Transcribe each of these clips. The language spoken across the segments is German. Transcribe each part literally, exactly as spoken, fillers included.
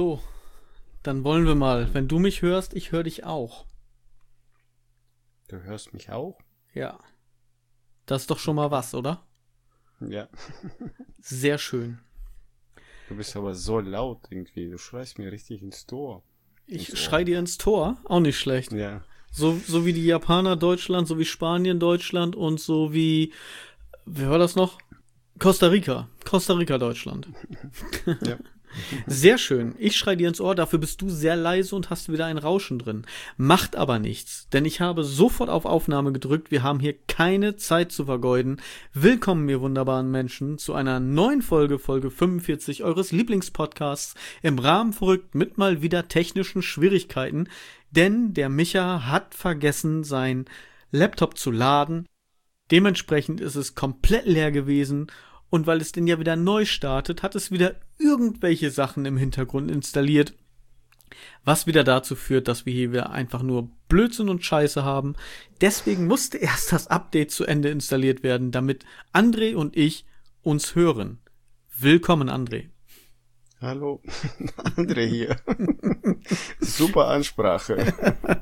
So, dann wollen wir mal. Wenn du mich hörst, ich höre dich auch. Du hörst mich auch? Ja. Das ist doch schon mal was, oder? Ja. Sehr schön. Du bist aber so laut irgendwie. Du schreist mir richtig ins Tor. Ich schrei dir ins Tor? Auch nicht schlecht. Ja. So, so wie die Japaner Deutschland, so wie Spanien Deutschland und so wie, wer war das noch? Costa Rica. Costa Rica Deutschland. Ja. Sehr schön. Ich schrei dir ins Ohr, dafür bist du sehr leise und hast wieder ein Rauschen drin. Macht aber nichts, denn ich habe sofort auf Aufnahme gedrückt. Wir haben hier keine Zeit zu vergeuden. Willkommen, ihr wunderbaren Menschen, zu einer neuen Folge, Folge fünfundvierzig eures Lieblingspodcasts im Rahmen verrückt mit mal wieder technischen Schwierigkeiten, denn der Micha hat vergessen, sein Laptop zu laden. Dementsprechend ist es komplett leer gewesen. Und weil es denn ja wieder neu startet, hat es wieder irgendwelche Sachen im Hintergrund installiert, was wieder dazu führt, dass wir hier wieder einfach nur Blödsinn und Scheiße haben. Deswegen musste erst das Update zu Ende installiert werden, damit André und ich uns hören. Willkommen, André. Hallo, André hier. Super Ansprache.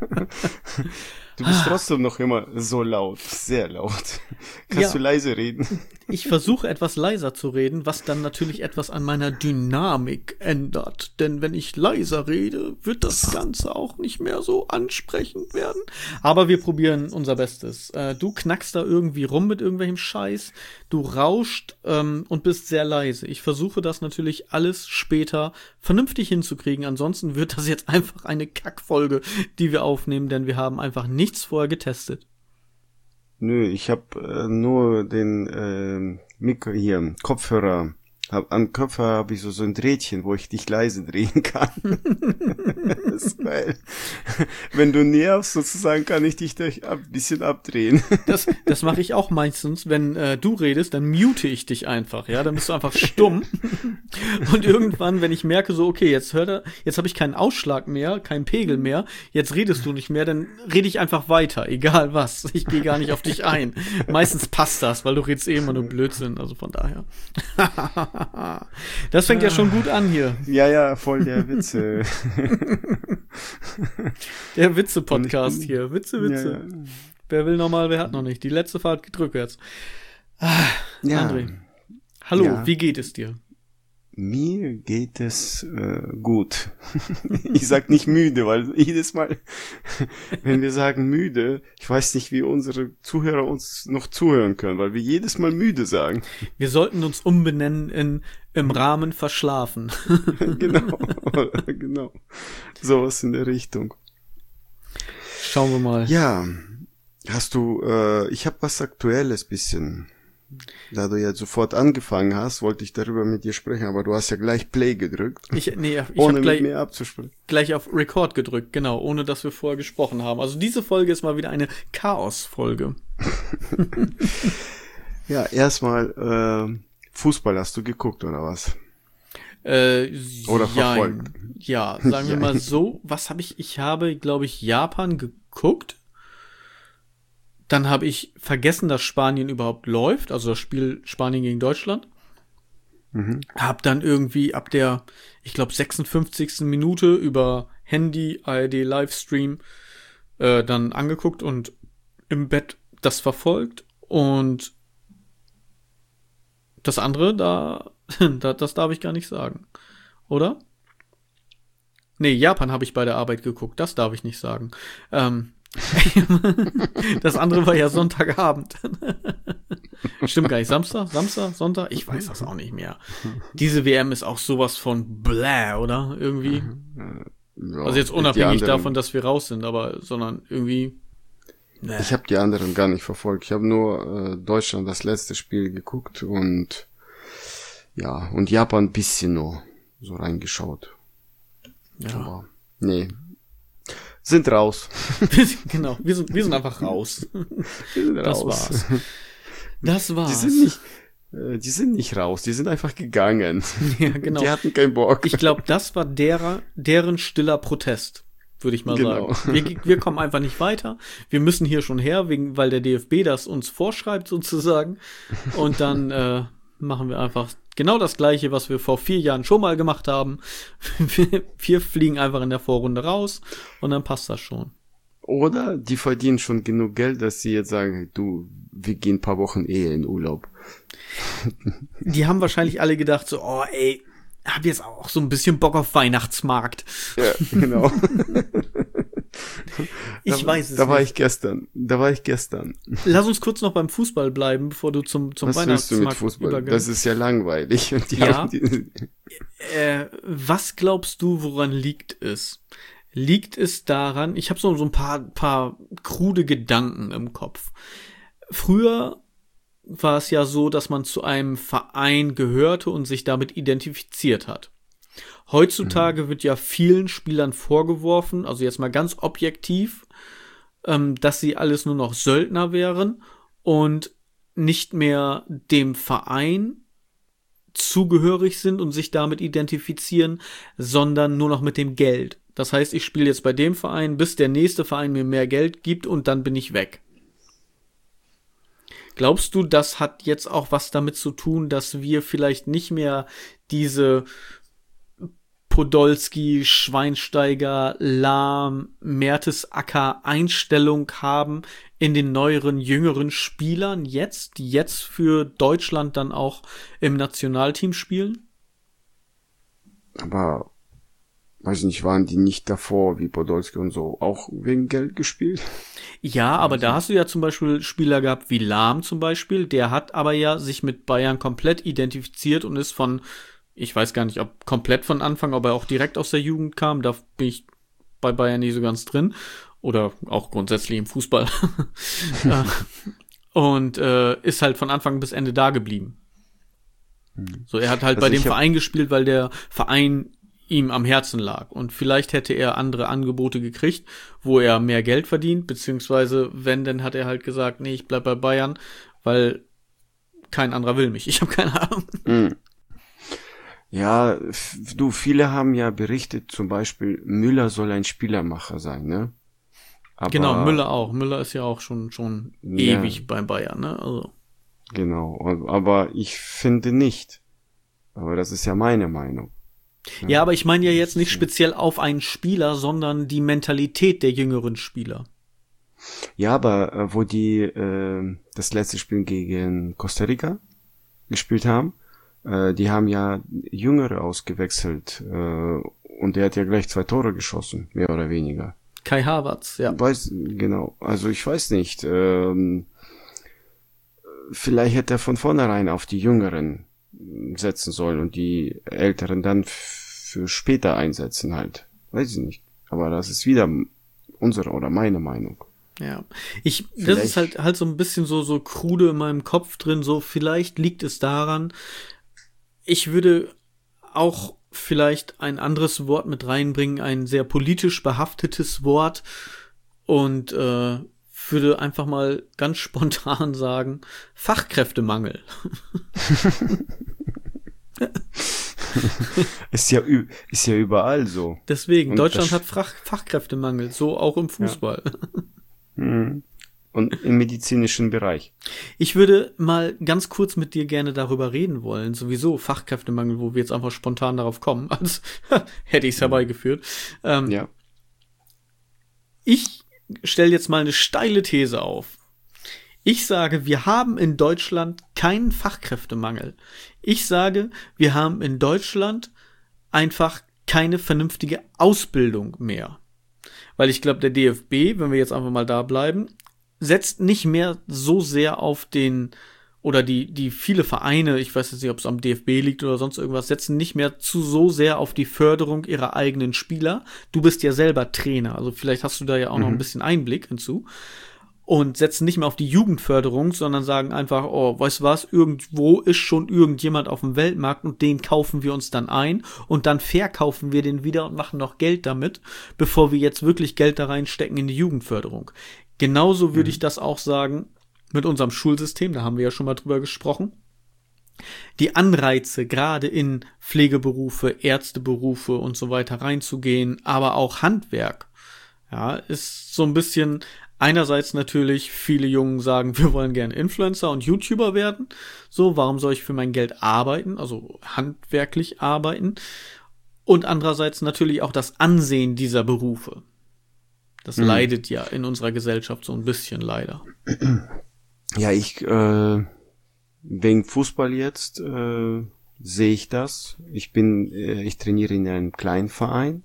Du bist trotzdem noch immer so laut, sehr laut. Kannst Ja. du leise reden? Ich versuche etwas leiser zu reden, was dann natürlich etwas an meiner Dynamik ändert. Denn wenn ich leiser rede, wird das Ganze auch nicht mehr so ansprechend werden. Aber wir probieren unser Bestes. Äh, du knackst da irgendwie rum mit irgendwelchem Scheiß. Du rauscht ähm, und bist sehr leise. Ich versuche das natürlich alles später vernünftig hinzukriegen. Ansonsten wird das jetzt einfach eine Kackfolge, die wir aufnehmen, denn wir haben einfach nichts vorher getestet. Nö, ich habe äh, nur den äh, Mikro hier, Kopfhörer. Hab, am Kopfhörer habe ich so, so ein Drähtchen, wo ich dich leise drehen kann. Das ist geil. Wenn du nervst, sozusagen, kann ich dich da ein bisschen abdrehen. Das, das mache ich auch meistens, wenn äh, du redest, dann mute ich dich einfach, ja, dann bist du einfach stumm. Und irgendwann, wenn ich merke, so, okay, jetzt hört er, jetzt habe ich keinen Ausschlag mehr, keinen Pegel mehr, jetzt redest du nicht mehr, dann rede ich einfach weiter, egal was. Ich gehe gar nicht auf dich ein. Meistens passt das, weil du redest eh immer nur Blödsinn, also von daher. Das fängt ja schon gut an hier. Ja, ja, voll der Witze. Der Witze-Podcast Und ich bin- hier. Witze, Witze. Ja, ja. Wer will nochmal, wer hat noch nicht. Die letzte Fahrt geht rückwärts. Ah, Ja. André. Hallo, Ja. wie geht es dir? Mir geht es äh, gut. Ich sag nicht müde, weil jedes Mal, wenn wir sagen müde, ich weiß nicht, wie unsere Zuhörer uns noch zuhören können, weil wir jedes Mal müde sagen. Wir sollten uns umbenennen in im Rahmen verschlafen. Genau, genau. Sowas in der Richtung. Schauen wir mal. Ja, hast du, äh, ich habe was Aktuelles bisschen. Da du ja sofort angefangen hast, wollte ich darüber mit dir sprechen, aber du hast ja gleich Play gedrückt, Ich, nee, ich ohne habe gleich, mit mir abzusprechen. gleich auf Record gedrückt, genau, ohne dass wir vorher gesprochen haben. Also diese Folge ist mal wieder eine Chaos-Folge. Ja, erstmal, äh, Fußball hast du geguckt, oder was? Äh, Oder jein. verfolgt. Ja, sagen wir mal Jein. so. Was habe ich? Ich habe, glaube ich, Japan geguckt. Dann habe ich vergessen, dass Spanien überhaupt läuft. Also das Spiel Spanien gegen Deutschland. Mhm. Hab dann irgendwie ab der, ich glaube, sechsundfünfzigsten Minute über Handy, A R D Livestream äh, dann angeguckt und im Bett das verfolgt. Und das andere, da, da das darf ich gar nicht sagen. Oder? Nee, Japan habe ich bei der Arbeit geguckt. Das darf ich nicht sagen. Ähm, das andere war ja Sonntagabend. Stimmt gar nicht. Samstag? Samstag? Sonntag? Ich weiß das auch nicht mehr. Diese W M ist auch sowas von bläh, oder? Irgendwie. Ja, Also jetzt die unabhängig anderen- davon, dass wir raus sind, aber sondern irgendwie. Nee. Ich habe die anderen gar nicht verfolgt. Ich habe nur äh, Deutschland das letzte Spiel geguckt und ja, und Japan ein bisschen nur so reingeschaut. Ja. Aber nee. Sind raus. Genau, wir sind, wir sind einfach raus. Die sind Das raus. war's. Das Die war's. sind nicht, äh, die sind nicht raus, die sind einfach gegangen. Ja, genau. Die hatten keinen Bock. Ich glaube, das war derer, deren stiller Protest, würde ich mal Genau. sagen. Wir, wir kommen einfach nicht weiter. Wir müssen hier schon her, wegen, weil der D F B das uns vorschreibt sozusagen. Und dann, äh, machen wir einfach genau das Gleiche, was wir vor vier Jahren schon mal gemacht haben. Wir, wir fliegen einfach in der Vorrunde raus und dann passt das schon. Oder die verdienen schon genug Geld, dass sie jetzt sagen, du, wir gehen ein paar Wochen eher in Urlaub. Die haben wahrscheinlich alle gedacht so, oh ey, hab jetzt auch so ein bisschen Bock auf Weihnachtsmarkt. Ja, genau. Ich da, weiß es Da war nicht. ich gestern. Da war ich gestern. Lass uns kurz noch beim Fußball bleiben, bevor du zum, zum Was willst du mit Weihnachtsmarkt Fußball? übergehst. Das ist ja langweilig. Und die Ja. haben die, Äh, was glaubst du, woran liegt es? Liegt es daran, ich habe so, so ein paar, paar krude Gedanken im Kopf. Früher war es ja so, dass man zu einem Verein gehörte und sich damit identifiziert hat. Heutzutage mhm. wird ja vielen Spielern vorgeworfen, also jetzt mal ganz objektiv, ähm, dass sie alles nur noch Söldner wären und nicht mehr dem Verein zugehörig sind und sich damit identifizieren, sondern nur noch mit dem Geld. Das heißt, ich spiele jetzt bei dem Verein, bis der nächste Verein mir mehr Geld gibt und dann bin ich weg. Glaubst du, das hat jetzt auch was damit zu tun, dass wir vielleicht nicht mehr diese Podolski, Schweinsteiger, Lahm, Mertesacker Einstellung haben in den neueren, jüngeren Spielern jetzt, die jetzt für Deutschland dann auch im Nationalteam spielen? aber, weiß nicht, waren die nicht davor, wie Podolski und so, auch wegen Geld gespielt? Ja, aber da hast du ja zum Beispiel Spieler gehabt wie Lahm zum Beispiel, der hat aber ja sich mit Bayern komplett identifiziert und ist von, ich weiß gar nicht, ob komplett von Anfang, ob er auch direkt aus der Jugend kam, da bin ich bei Bayern nicht so ganz drin. Oder auch grundsätzlich im Fußball. Und äh, ist halt von Anfang bis Ende da geblieben. So, er hat halt Also bei dem ich hab- Verein gespielt, weil der Verein ihm am Herzen lag. Und vielleicht hätte er andere Angebote gekriegt, wo er mehr Geld verdient, beziehungsweise wenn, dann hat er halt gesagt, nee, ich bleib bei Bayern, weil kein anderer will mich. Ich habe keine Ahnung. Mhm. Ja, f- du, viele haben ja berichtet, zum Beispiel, Müller soll ein Spielermacher sein, ne? Aber, Genau, Müller auch. Müller ist ja auch schon schon Ja. ewig bei Bayern, ne? Also Genau, aber ich finde nicht. Aber das ist ja meine Meinung. ja, aber ich meine ja jetzt nicht speziell auf einen Spieler, sondern die Mentalität der jüngeren Spieler. Ja, aber äh, wo die äh, das letzte Spiel gegen Costa Rica gespielt haben, äh, die haben ja Jüngere ausgewechselt äh, und der hat ja gleich zwei Tore geschossen, mehr oder weniger. Kai Havertz, ja. Weiß, genau, also ich weiß nicht. Ähm, vielleicht hätte er von vornherein auf die Jüngeren setzen sollen und die Älteren dann f- für später einsetzen halt. Weiß ich nicht. Aber das ist wieder unsere oder meine Meinung. Ja. Ich, das Vielleicht- ist halt, halt so ein bisschen so, so krude in meinem Kopf drin, so vielleicht liegt es daran, ich würde auch vielleicht ein anderes Wort mit reinbringen, ein sehr politisch behaftetes Wort und äh, würde einfach mal ganz spontan sagen, Fachkräftemangel. Ist ja, ü- ist ja überall so. Deswegen, Und Deutschland das- hat Fach, Fachkräftemangel, so auch im Fußball. Mhm. Und im medizinischen Bereich. Ich würde mal ganz kurz mit dir gerne darüber reden wollen, sowieso Fachkräftemangel, wo wir jetzt einfach spontan darauf kommen, als hätte ich es herbeigeführt. Ähm, Ja. Ich stelle jetzt mal eine steile These auf. Ich sage, wir haben in Deutschland keinen Fachkräftemangel. Ich sage, wir haben in Deutschland einfach keine vernünftige Ausbildung mehr. Weil ich glaube, der D F B, wenn wir jetzt einfach mal da bleiben, setzt nicht mehr so sehr auf den, oder die, die viele Vereine, ich weiß jetzt nicht, ob es am D F B liegt oder sonst irgendwas, setzen nicht mehr zu so sehr auf die Förderung ihrer eigenen Spieler. Du bist ja selber Trainer, also vielleicht hast du da ja auch noch ein bisschen Einblick hinzu. Und setzen nicht mehr auf die Jugendförderung, sondern sagen einfach, oh, weißt du was, irgendwo ist schon irgendjemand auf dem Weltmarkt und den kaufen wir uns dann ein und dann verkaufen wir den wieder und machen noch Geld damit, bevor wir jetzt wirklich Geld da reinstecken in die Jugendförderung. Genauso würde ich das auch sagen mit unserem Schulsystem, da haben wir ja schon mal drüber gesprochen. Die Anreize, gerade in Pflegeberufe, Ärzteberufe und so weiter reinzugehen, aber auch Handwerk, ja, ist so ein bisschen Einerseits natürlich, viele Jungen sagen, wir wollen gerne Influencer und YouTuber werden. So, warum soll ich für mein Geld arbeiten, also handwerklich arbeiten? Und andererseits natürlich auch das Ansehen dieser Berufe. Das mhm. leidet ja in unserer Gesellschaft so ein bisschen leider. Ja, ich, äh, wegen Fußball jetzt, äh, sehe ich das. Ich bin, äh, ich trainiere in einem kleinen Verein.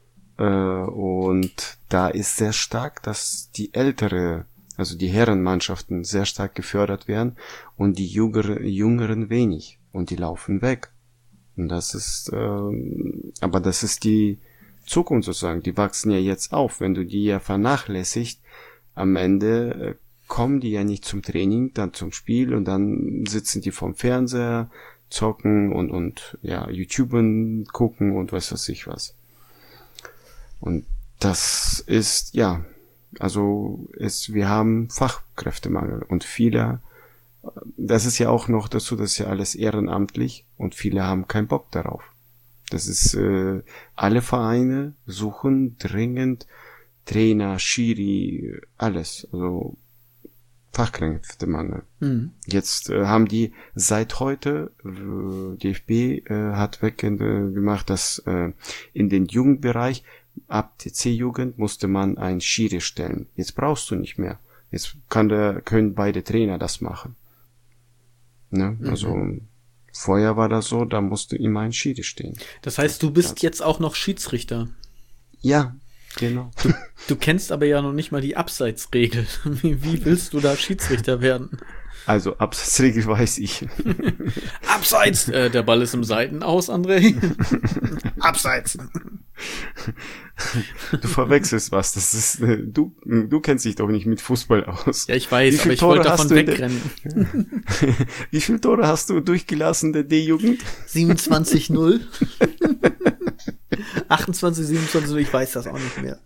Und da ist sehr stark, dass die ältere, also die Herrenmannschaften sehr stark gefördert werden und die jüngere, Jüngeren wenig und die laufen weg. Und das ist, äh, aber das ist die Zukunft sozusagen. Die wachsen ja jetzt auf. Wenn du die ja vernachlässigst, am Ende äh, kommen die ja nicht zum Training, dann zum Spiel und dann sitzen die vorm Fernseher, zocken und und ja YouTuben gucken und was weiß ich was. Und das ist, ja, also es, wir haben Fachkräftemangel und viele, das ist ja auch noch dazu, das ist ja alles ehrenamtlich und viele haben keinen Bock darauf. Das ist, äh, alle Vereine suchen dringend Trainer, Schiri, alles, also Fachkräftemangel. Mhm. Jetzt äh, haben die seit heute, äh, D F B äh, hat weggemacht, dass äh, in den Jugendbereich ab der C-Jugend musste man ein Schiri stellen. Jetzt brauchst du nicht mehr. Jetzt kann der, können beide Trainer das machen. Ne? Mhm. Also vorher war das so, da musste immer ein Schiri stehen. Das heißt, du bist also jetzt auch noch Schiedsrichter. Ja, genau. Du, du kennst aber ja noch nicht mal die Abseitsregel. Wie, wie willst du da Schiedsrichter werden? Also Abseitsregel weiß ich. Abseits! Äh, der Ball ist im Seitenaus, André. Abseits! Du verwechselst was. Das ist äh, du. Du kennst dich doch nicht mit Fußball aus. Ja, ich weiß, aber ich wollte davon wegrennen. Der, wie viele Tore hast du durchgelassen der D-Jugend? siebenundzwanzig null. achtundzwanzig, siebenundzwanzig, ich weiß das auch nicht mehr.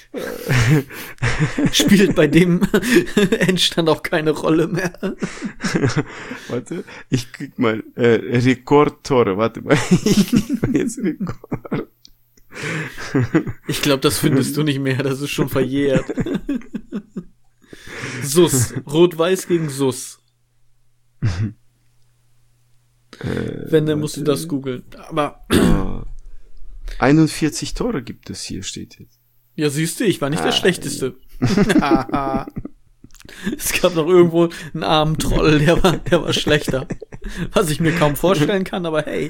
Spielt bei dem Endstand auch keine Rolle mehr. Warte, ich krieg mal äh, Rekordtore. Warte mal, ich krieg mal jetzt Rekord. Ich glaube, das findest du nicht mehr, das ist schon verjährt. Sus, Rot-Weiß gegen Sus. Äh, Wenn, dann musst du das googeln. Aber einundvierzig Tore gibt es hier, steht jetzt. Ja, siehst du, ich war nicht ah, der Schlechteste. Es gab noch irgendwo einen armen Troll, der war, der war schlechter. Was ich mir kaum vorstellen kann, aber hey.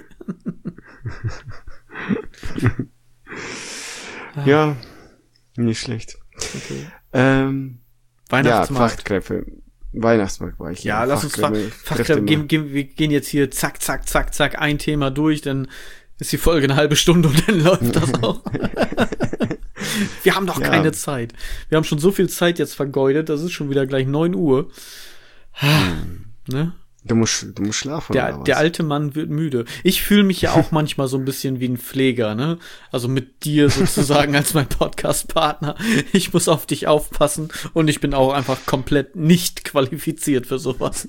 Ja, nicht schlecht. Okay. Ähm, Weihnachtsmarkt. Ja, Fachkräfte. Weihnachtsmarkt war ich. Ja, ja lass uns Fachkräfte, Fachkräfte gehen, gehen, wir gehen jetzt hier zack, zack, zack, zack, ein Thema durch, dann ist die Folge eine halbe Stunde und dann läuft das auch. Wir haben doch ja. keine Zeit. Wir haben schon so viel Zeit jetzt vergeudet, das ist schon wieder gleich neun Uhr. Hm. Ne? Du musst, du musst schlafen, der, oder was? Der alte Mann wird müde. Ich fühle mich ja auch manchmal so ein bisschen wie ein Pfleger, ne? Also mit dir sozusagen als mein Podcast-Partner. Ich muss auf dich aufpassen und ich bin auch einfach komplett nicht qualifiziert für sowas.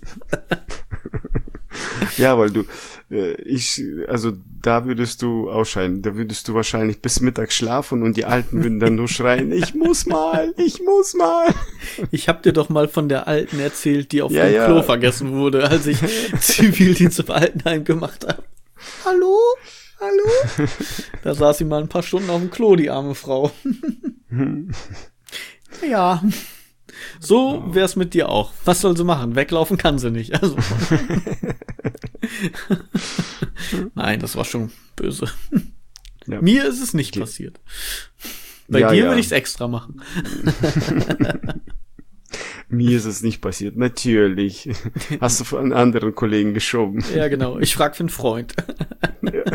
Ja, weil du, äh, ich, also da würdest du ausscheiden, da würdest du wahrscheinlich bis Mittag schlafen und die Alten würden dann nur schreien, ich muss mal, ich muss mal. Ich hab dir doch mal von der Alten erzählt, die auf ja, dem ja. Klo vergessen wurde, als ich Zivildienst im Altenheim gemacht habe. Hallo? Hallo? Da saß sie mal ein paar Stunden auf dem Klo, die arme Frau. Ja. So wär's mit dir auch. Was soll sie machen? Weglaufen kann sie nicht. Also. Nein, das war schon böse. Ja. Mir ist es nicht okay. passiert. Bei ja, dir ja. würde ich es extra machen. Mir ist es nicht passiert. Natürlich. Hast du von anderen Kollegen geschoben. Ja, genau. Ich frag für einen Freund. Ja.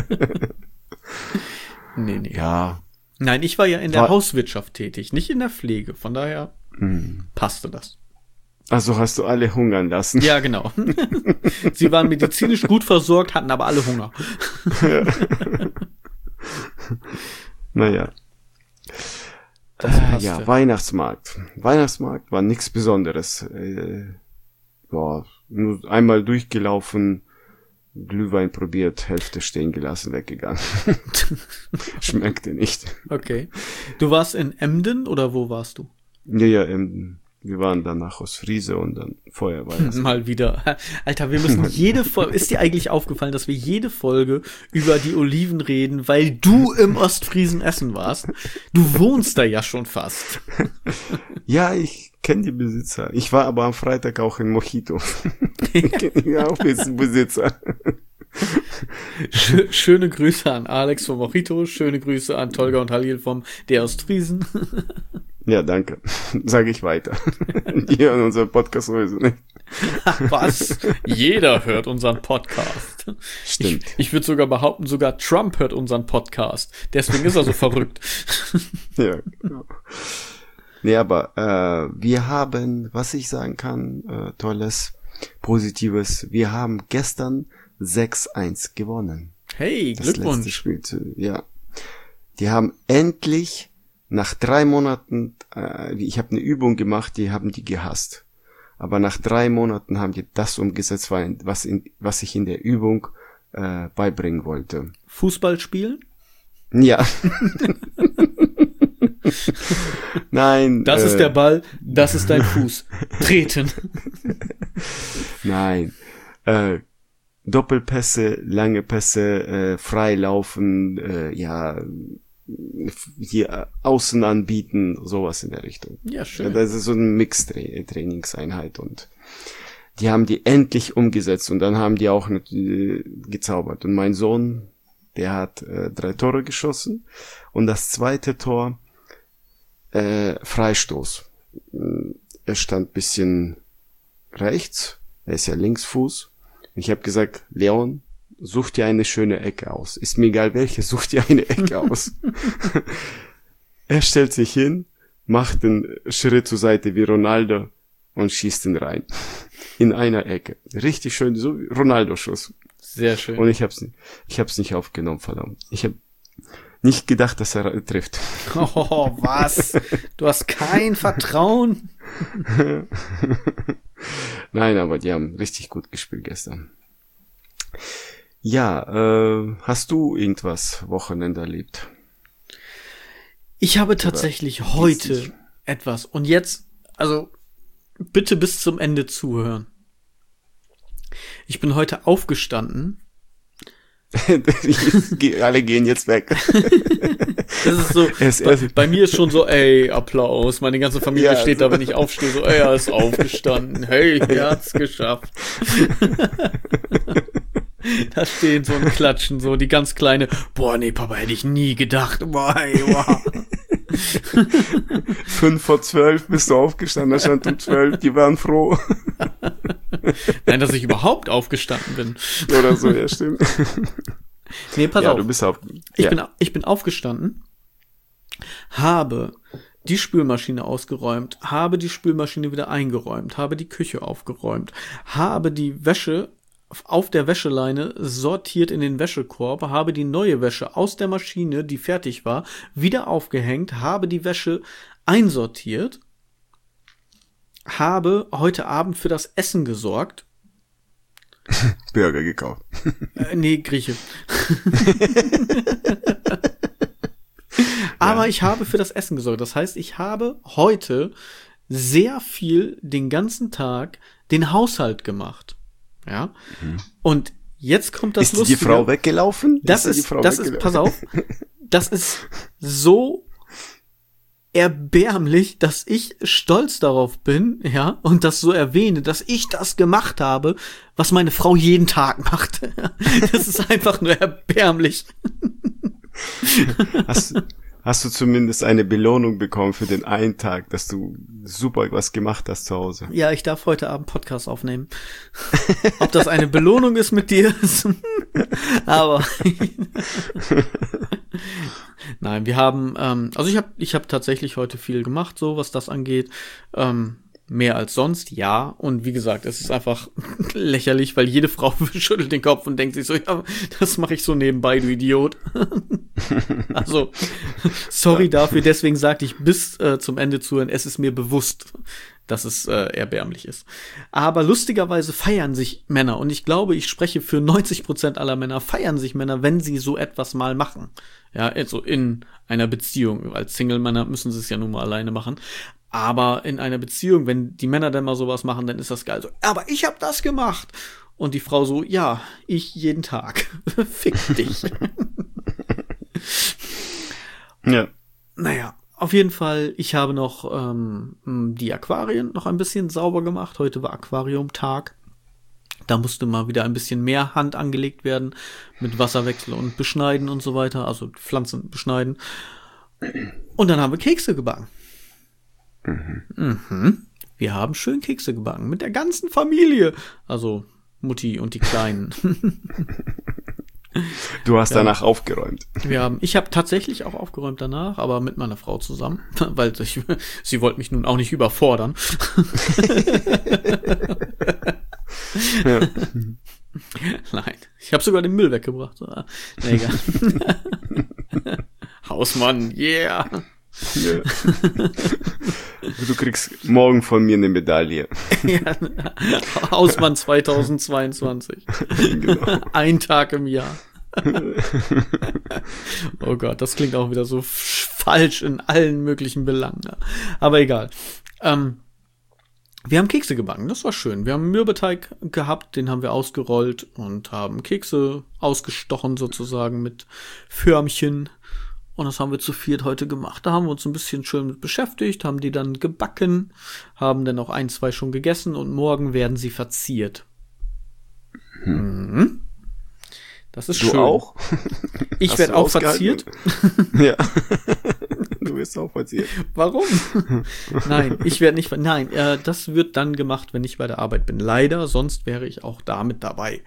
Nee, nee. Ja. Nein, ich war ja in der war- Hauswirtschaft tätig, nicht in der Pflege. Von daher hm. passte das. Also hast du alle hungern lassen. Ja, genau. Sie waren medizinisch gut versorgt, hatten aber alle Hunger. Ja. Naja. Äh, ja, Weihnachtsmarkt. Weihnachtsmarkt war nichts Besonderes. Äh, ja, nur einmal durchgelaufen, Glühwein probiert, Hälfte stehen gelassen, weggegangen. Schmeckte nicht. Okay. Du warst in Emden oder wo warst du? Ja, ja, ähm, wir waren dann nach Ostfriese und dann vorher war das. Mal wieder. Alter, wir müssen jede Folge, ist dir eigentlich aufgefallen, dass wir jede Folge über die Oliven reden, weil du im Ostfriesen essen warst? Du wohnst da ja schon fast. Ja, ich kenne die Besitzer. Ich war aber am Freitag auch in Mojito. Ich kenne auch jetzt Besitzer. Schö- schöne Grüße an Alex vom Mojito, schöne Grüße an Tolga und Halil vom Der Ostfriesen. Ja, danke. Sage ich weiter. Die hören unseren Podcast sowieso nicht. Was? Jeder hört unseren Podcast. Stimmt. Ich, ich würde sogar behaupten, sogar Trump hört unseren Podcast. Deswegen ist er so verrückt. Ja, genau. Nee, aber äh, wir haben, was ich sagen kann, äh, Tolles, Positives, wir haben gestern sechs eins gewonnen. Hey, Das letzte Glückwunsch. Spiel zu, ja. Die haben endlich nach drei Monaten, äh, ich habe eine Übung gemacht, die haben die gehasst. Aber nach drei Monaten haben die das umgesetzt, was, in, was ich in der Übung äh, beibringen wollte. Fußball spielen? Ja. Nein. Das äh, ist der Ball, das ist dein Fuß. Treten. Nein. Äh, Doppelpässe, lange Pässe, äh, freilaufen, äh, ja, hier außen anbieten, sowas in der Richtung. Ja, schön. Das ist so eine Mix-Trainingseinheit und die haben die endlich umgesetzt und dann haben die auch äh, gezaubert. Und mein Sohn, der hat äh, drei Tore geschossen und das zweite Tor äh, Freistoß. Er stand bisschen rechts, er ist ja Linksfuß. Ich habe gesagt, Leon, such dir eine schöne Ecke aus. Ist mir egal welche, such dir eine Ecke aus. Er stellt sich hin, macht den Schritt zur Seite wie Ronaldo und schießt ihn rein. In einer Ecke. Richtig schön, so wie Ronaldo-Schuss. Sehr schön. Und ich hab's, ich hab's nicht aufgenommen, verdammt. Ich hab nicht gedacht, dass er trifft. Oh, was? Du hast kein Vertrauen? Nein, aber die haben richtig gut gespielt gestern. Ja, äh, hast du irgendwas Wochenende erlebt? Ich habe tatsächlich Oder heute nicht? etwas. Und jetzt, also bitte bis zum Ende zuhören. Ich bin heute aufgestanden. Alle gehen jetzt weg. Das ist so, Er ist- bei, bei mir ist schon so, ey, Applaus. Meine ganze Familie Ja, steht so. da, wenn ich aufstehe, so, ey, er ist aufgestanden. Hey, er hat's geschafft. Da stehen so und klatschen, so die ganz kleine, boah, nee, Papa, hätte ich nie gedacht. Boah, ey, wow. Fünf vor zwölf bist du aufgestanden, da stand um zwölf, die waren froh. Nein, dass ich überhaupt aufgestanden bin. Oder so, ja, stimmt. Nee, pass Ja, auf. du bist auf. Ich, ja. bin, ich bin aufgestanden, habe die Spülmaschine ausgeräumt, habe die Spülmaschine wieder eingeräumt, habe die Küche aufgeräumt, habe die Wäsche auf der Wäscheleine sortiert in den Wäschekorb, habe die neue Wäsche aus der Maschine, die fertig war, wieder aufgehängt, habe die Wäsche einsortiert, habe heute Abend für das Essen gesorgt. Burger gekauft. Äh, nee, Grieche. Aber ich habe für das Essen gesorgt. Das heißt, ich habe heute sehr viel den ganzen Tag den Haushalt gemacht. Ja. Und jetzt kommt das Ist die Lustige. Frau weggelaufen? Das die ist, Frau das ist, weggelaufen? pass auf, das ist so erbärmlich, dass ich stolz darauf bin, ja, und das so erwähne, dass ich das gemacht habe, was meine Frau jeden Tag macht. Das ist einfach nur erbärmlich. Hast, hast du zumindest eine Belohnung bekommen für den einen Tag, dass du super was gemacht hast zu Hause? Ja, ich darf heute Abend Podcast aufnehmen. Ob das eine Belohnung ist mit dir, ist, aber nein, wir haben, ähm, also ich habe ich hab tatsächlich heute viel gemacht, so was das angeht. Ähm, mehr als sonst, ja. Und wie gesagt, es ist einfach lächerlich, weil jede Frau schüttelt den Kopf und denkt sich so, ja, das mache ich so nebenbei, du Idiot. Also, sorry dafür, deswegen sagte ich bis äh, zum Ende zuhören, es ist mir bewusst, dass es äh, erbärmlich ist. Aber lustigerweise feiern sich Männer, und ich glaube, ich spreche für neunzig Prozent aller Männer, feiern sich Männer, wenn sie so etwas mal machen. Ja, also in einer Beziehung. Als Single-Männer müssen sie es ja nun mal alleine machen. Aber in einer Beziehung, wenn die Männer dann mal sowas machen, dann ist das geil. So, aber ich hab das gemacht. Und die Frau so, ja, ich jeden Tag. Fick dich. Ja. Naja, auf jeden Fall, ich habe noch ähm, die Aquarien noch ein bisschen sauber gemacht. Heute war Aquariumtag. Da musste mal wieder ein bisschen mehr Hand angelegt werden mit Wasserwechsel und Beschneiden und so weiter. Also Pflanzen beschneiden. Und dann haben wir Kekse gebacken. Mhm. Mhm. Wir haben schön Kekse gebacken mit der ganzen Familie. Also Mutti und die Kleinen. Du hast ja. danach aufgeräumt. Wir haben, ich habe tatsächlich auch aufgeräumt danach, aber mit meiner Frau zusammen, weil ich, sie wollte mich nun auch nicht überfordern. Ja. Nein, ich habe sogar den Müll weggebracht. Na egal. Hausmann, yeah. Ja. Du kriegst morgen von mir eine Medaille. Ja, Hausmann zweitausendzweiundzwanzig. Genau. Ein Tag im Jahr. Oh Gott, das klingt auch wieder so falsch in allen möglichen Belangen. Aber egal. Ähm, wir haben Kekse gebacken, das war schön. Wir haben Mürbeteig gehabt, den haben wir ausgerollt und haben Kekse ausgestochen sozusagen mit Förmchen. Und das haben wir zu viert heute gemacht. Da haben wir uns ein bisschen schön mit beschäftigt, haben die dann gebacken, haben dann auch ein, zwei schon gegessen und morgen werden sie verziert. Hm. Mhm. Das ist du schön. Auch? Ich werde auch verziert. Ja. Du wirst auch verziert. Warum? Nein, ich werde nicht, ver- nein, äh, das wird dann gemacht, wenn ich bei der Arbeit bin. Leider, sonst wäre ich auch da mit dabei.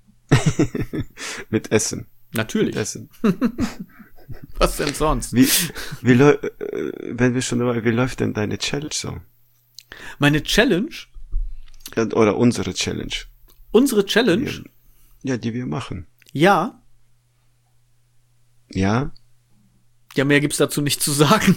Mit Essen. Natürlich. Mit Essen. Was denn sonst? Wie, wie läu- äh, wenn wir schon dabei, wie läuft denn deine Challenge so? Meine Challenge? Ja, oder unsere Challenge. Unsere Challenge? Die, ja, die wir machen. Ja. Ja? Ja, mehr gibt's dazu nicht zu sagen.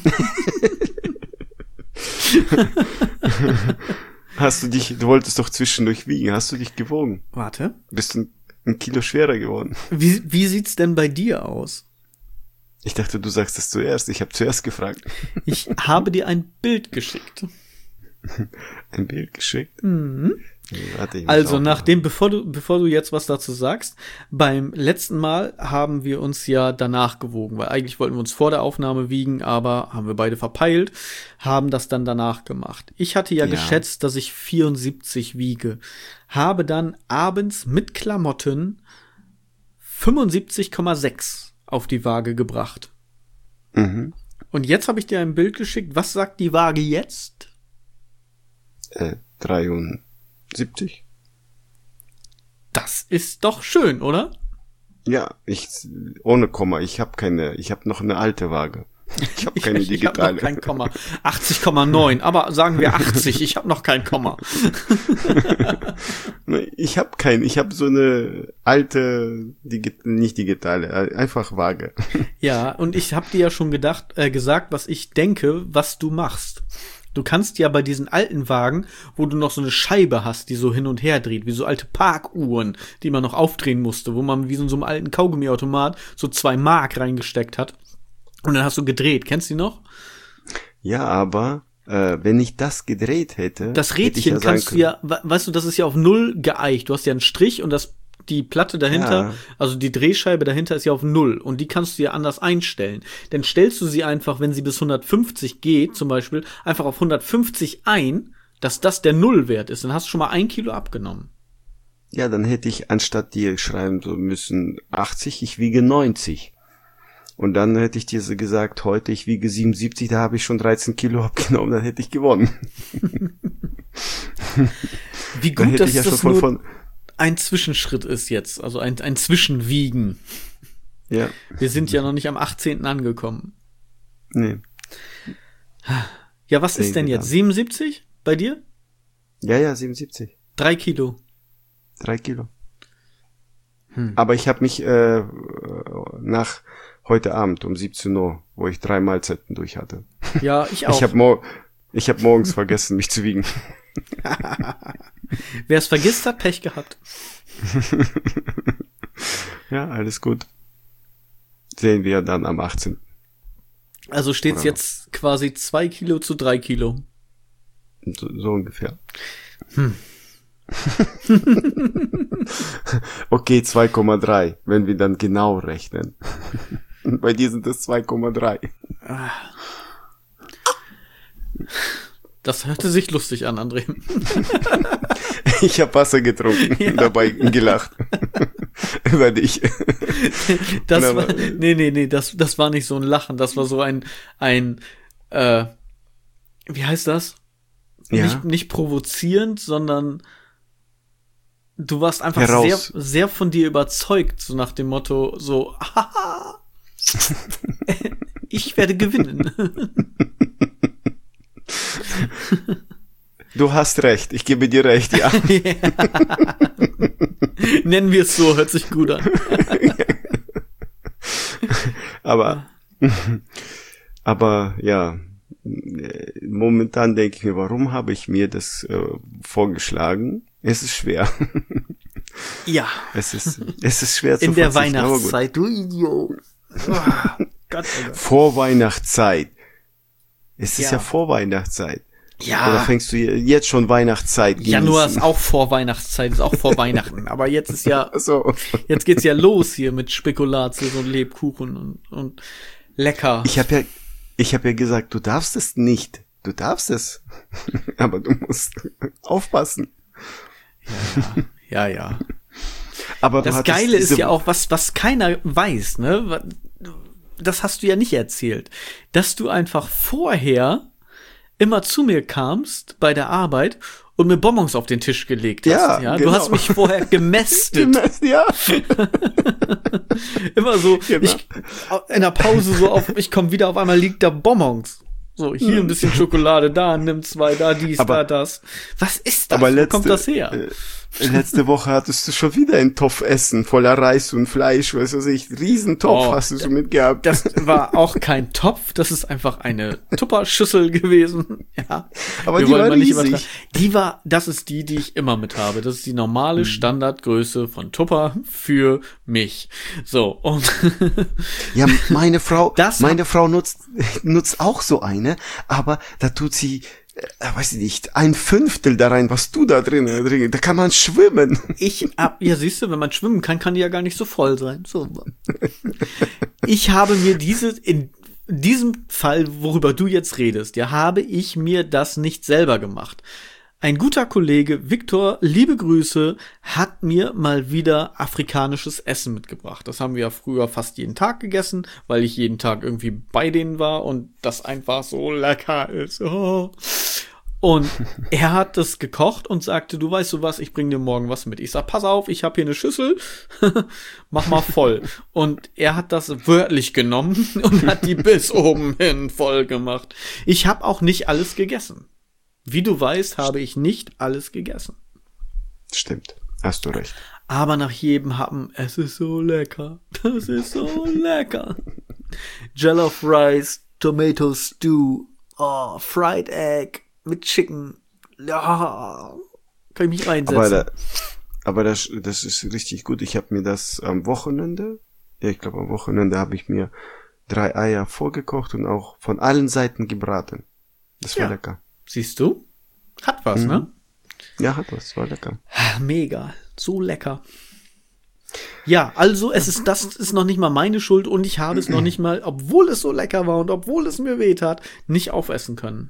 Hast du dich, du wolltest doch zwischendurch wiegen, hast du dich gewogen? Warte. Bist du ein, ein Kilo schwerer geworden? Wie, wie sieht's denn bei dir aus? Ich dachte, du sagst das zuerst. Ich habe zuerst gefragt. Ich habe dir ein Bild geschickt. Ein Bild geschickt? Mhm. Warte, ich muss Also auch nachdem, bevor du, bevor du jetzt was dazu sagst, beim letzten Mal haben wir uns ja danach gewogen, weil eigentlich wollten wir uns vor der Aufnahme wiegen, aber haben wir beide verpeilt, haben das dann danach gemacht. Ich hatte ja, Ja. geschätzt, dass ich vierundsiebzig wiege, habe dann abends mit Klamotten fünfundsiebzig Komma sechs auf die Waage gebracht. Mhm. Und jetzt habe ich dir ein Bild geschickt. Was sagt die Waage jetzt? Äh, dreiundsiebzig? Das ist doch schön, oder? Ja, ich ohne Komma. Ich habe keine. Ich habe noch eine alte Waage. Ich habe keine Ich, ich habe digitale. noch kein Komma. achtzig Komma neun, aber sagen wir achtzig. Ich habe noch kein Komma. Ich habe kein. Ich habe so eine alte, digi nicht digitale, einfach Waage. Ja, und ich habe dir ja schon gedacht, äh, gesagt, was ich denke, was du machst. Du kannst ja bei diesen alten Wagen, wo du noch so eine Scheibe hast, die so hin und her dreht, wie so alte Parkuhren, die man noch aufdrehen musste, wo man wie so in so einem alten Kaugummiautomat so zwei Mark reingesteckt hat. Und dann hast du gedreht. Kennst du die noch? Ja, aber äh, wenn ich das gedreht hätte, Das hätte ich Rädchen ja sagen kannst du können, ja, we- weißt du, das ist ja auf Null geeicht. Du hast ja einen Strich und das die Platte dahinter, Ja. also die Drehscheibe dahinter ist ja auf Null und die kannst du ja anders einstellen. Dann stellst du sie einfach, wenn sie bis hundertfünfzig geht, zum Beispiel, einfach auf hundertfünfzig ein, dass das der Nullwert ist. Dann hast du schon mal ein Kilo abgenommen. ja, dann hätte ich anstatt dir schreiben so müssen achtzig, ich wiege neunzig. Und dann hätte ich dir so gesagt, heute ich wiege siebenundsiebzig, da habe ich schon dreizehn Kilo abgenommen, dann hätte ich gewonnen. Wie Dann gut, hätte dass ich ja schon das von, nur von ein Zwischenschritt ist jetzt, also ein, ein Zwischenwiegen. ja, Wir sind ja noch nicht am achtzehnten angekommen. nee. Ja, was ist denn Denke jetzt? dann. siebenundsiebzig bei dir? Ja, ja, siebenundsiebzig. Drei Kilo. Drei Kilo. Hm. Aber ich habe mich äh, nach heute Abend um siebzehn Uhr, wo ich drei Mahlzeiten durch hatte. Ja, ich auch. Ich habe mor ich hab morgens vergessen, mich zu wiegen. Wer es vergisst, hat Pech gehabt. Ja, alles gut. Sehen wir dann am achtzehnten Also steht's Oder? jetzt quasi zwei Kilo zu drei Kilo. So, so ungefähr. Hm. Okay, zwei Komma drei, wenn wir dann genau rechnen. Bei dir sind es zwei Komma drei. Das hörte sich lustig an, André. Ich habe Wasser getrunken, ja. Dabei gelacht. Über dich. Das war, nee, nee, nee, das, das war nicht so ein Lachen, das war so ein, ein, äh, wie heißt das? Ja. Nicht, nicht provozierend, sondern du warst einfach Heraus. sehr, sehr von dir überzeugt, so nach dem Motto, so, haha, ich werde gewinnen. Du hast recht, ich gebe dir recht, ja. Ja. Nennen wir es so, hört sich gut an. aber, aber ja, momentan denke ich mir, warum habe ich mir das äh, vorgeschlagen? Es ist schwer. Ja. Es ist, es ist schwer zu In der verzichten, Weihnachtszeit, du Idiot. Oh, Gott, oh Gott. Vorweihnachtszeit. Es ist Ja. ja Vorweihnachtszeit. Ja. Oder fängst du jetzt schon Weihnachtszeit genießen? Januar ist auch vor Weihnachtszeit, ist auch vor Weihnachten. Aber jetzt ist ja, so. jetzt geht's ja los hier mit Spekulatius und Lebkuchen und, und lecker. Ich habe ja, ich habe ja gesagt, du darfst es nicht. Du darfst es. Aber du musst aufpassen. Ja, ja. ja. Aber du das Geile ist ja auch, was, was keiner weiß, ne? Das hast du ja nicht erzählt. Dass du einfach vorher immer zu mir kamst bei der Arbeit und mir Bonbons auf den Tisch gelegt hast. Ja, Ja, genau. Du hast mich vorher gemästet. Gemästet, ja. Immer so, Genau. ich, in der Pause so auf, ich komme wieder, auf einmal liegt da Bonbons. So, hier ein bisschen Schokolade, da, nimm zwei, da, dies, aber, da, das. Was ist das? Aber letzte, Wo kommt das her? Äh, letzte Woche hattest du schon wieder einen Topf Essen, voller Reis und Fleisch, was weiß ich, Riesentopf Oh, hast du so mitgehabt. Das war auch kein Topf, das ist einfach eine Tupperschüssel gewesen. Ja. Aber Wir die wollen war mal nicht riesig. übertreiben. Die war, das ist die, die ich immer mit habe. Das ist die normale Standardgröße von Tupper für mich. So, und Ja, meine Frau, Das meine Frau nutzt, nutzt auch so eine, aber da tut sie, äh, weiß ich nicht, ein Fünftel da rein, was du da drin, drin, da kann man schwimmen. ich hab, ja, siehst du, wenn man schwimmen kann, kann die ja gar nicht so voll sein. So. Ich habe mir diese, in diesem Fall, worüber du jetzt redest, ja, habe ich mir das nicht selber gemacht. Ein guter Kollege, Viktor, liebe Grüße, hat mir mal wieder afrikanisches Essen mitgebracht. Das haben wir ja früher fast jeden Tag gegessen, weil ich jeden Tag irgendwie bei denen war und das einfach so lecker ist. Oh. Und er hat das gekocht und sagte, du weißt du was, ich bring dir morgen was mit. Ich sag, pass auf, ich habe hier eine Schüssel, mach mal voll. Und er hat das wörtlich genommen und hat die bis oben hin voll gemacht. Ich habe auch nicht alles gegessen. Wie du weißt, habe ich nicht alles gegessen. Stimmt, hast du recht. Aber nach jedem Happen, es ist so lecker. Das ist so lecker. Jollof Rice, Tomato Stew, oh, Fried Egg mit Chicken. Ja, kann ich mich reinsetzen. Aber, da, aber das, das ist richtig gut. Ich habe mir das am Wochenende, ja, ich glaube am Wochenende habe ich mir drei Eier vorgekocht und auch von allen Seiten gebraten. Das war Ja. lecker. Siehst du? Hat was, Mhm. ne? Ja, hat was, war lecker. Mega. So lecker. Ja, also es ist, das ist noch nicht mal meine Schuld und ich habe es noch nicht mal, obwohl es so lecker war und obwohl es mir weht hat, nicht aufessen können.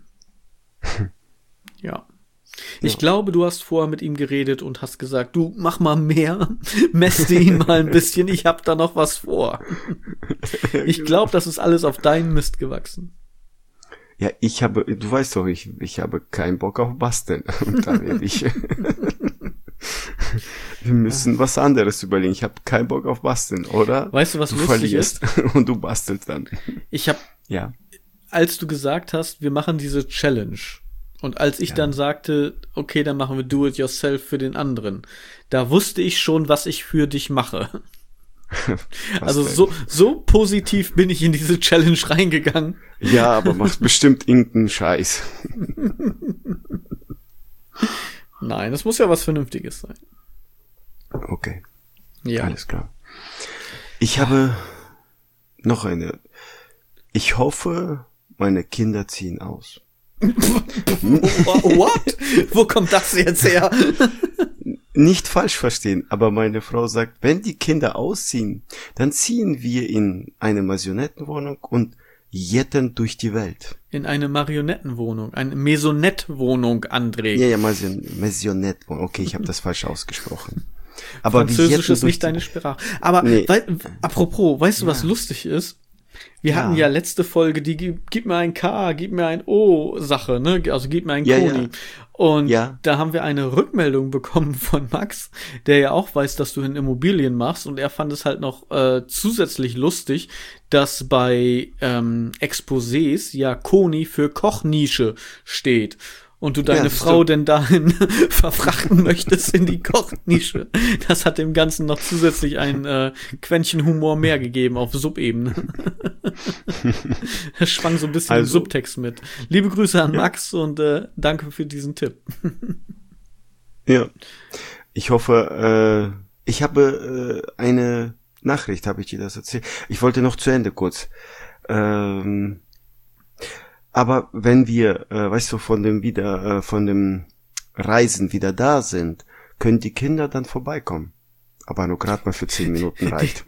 Ja. Ich Ja. glaube, du hast vorher mit ihm geredet und hast gesagt, du mach mal mehr, mäste ihn mal ein bisschen, ich hab da noch was vor. Ich glaube, das ist alles auf deinen Mist gewachsen. Ja, ich habe, du weißt doch, ich, ich habe keinen Bock auf Basteln. Und da werde ich, wir müssen was anderes überlegen. Ich habe keinen Bock auf Basteln, oder? Weißt du, was du lustig verlierst und du bastelst dann. Ich habe, Ja. als du gesagt hast, wir machen diese Challenge und als ich Ja. dann sagte, okay, dann machen wir Do-it-yourself für den anderen, da wusste ich schon, was ich für dich mache. Also denn? so, so positiv bin ich in diese Challenge reingegangen. Ja, aber machst bestimmt irgendeinen Scheiß. Nein, das muss ja was Vernünftiges sein. Okay, Ja. alles klar. Ich habe noch eine. Ich hoffe, meine Kinder ziehen aus. What? Wo kommt das jetzt her? Nicht falsch verstehen, aber meine Frau sagt, wenn die Kinder ausziehen, dann ziehen wir in eine Marionettenwohnung und jetten durch die Welt. In eine Marionettenwohnung, eine Maisonette-Wohnung, André. Ja, ja, Maisonette-Wohnung. Okay, ich habe das falsch ausgesprochen. Aber Französisch ist nicht deine Sprache. Aber nee. wei- apropos, weißt du, was Ja. lustig ist? Wir Ja. hatten ja letzte Folge die gib, gib mir ein K, gib mir ein O Sache, ne? Also gib mir ein Ja, Koni. ja. Und Ja. da haben wir eine Rückmeldung bekommen von Max, der ja auch weiß, dass du in Immobilien machst, und er fand es halt noch äh, zusätzlich lustig, dass bei ähm, Exposés ja Koni für Kochnische steht. Und du deine Ja, Frau stimmt. denn dahin verfrachten möchtest in die Kochnische. Das hat dem Ganzen noch zusätzlich ein äh, Quäntchen Humor mehr gegeben auf Subebene. Das schwang so ein bisschen Also- im Subtext mit. Liebe Grüße an Max und äh, danke für diesen Tipp. Ja. Ich hoffe, äh, ich habe äh, eine Nachricht, habe ich dir das erzählt? Ich wollte noch zu Ende kurz. Ähm, aber wenn wir, äh, weißt du, von dem wieder, äh, von dem Reisen wieder da sind, können die Kinder dann vorbeikommen. Aber nur gerade mal für zehn Minuten reicht.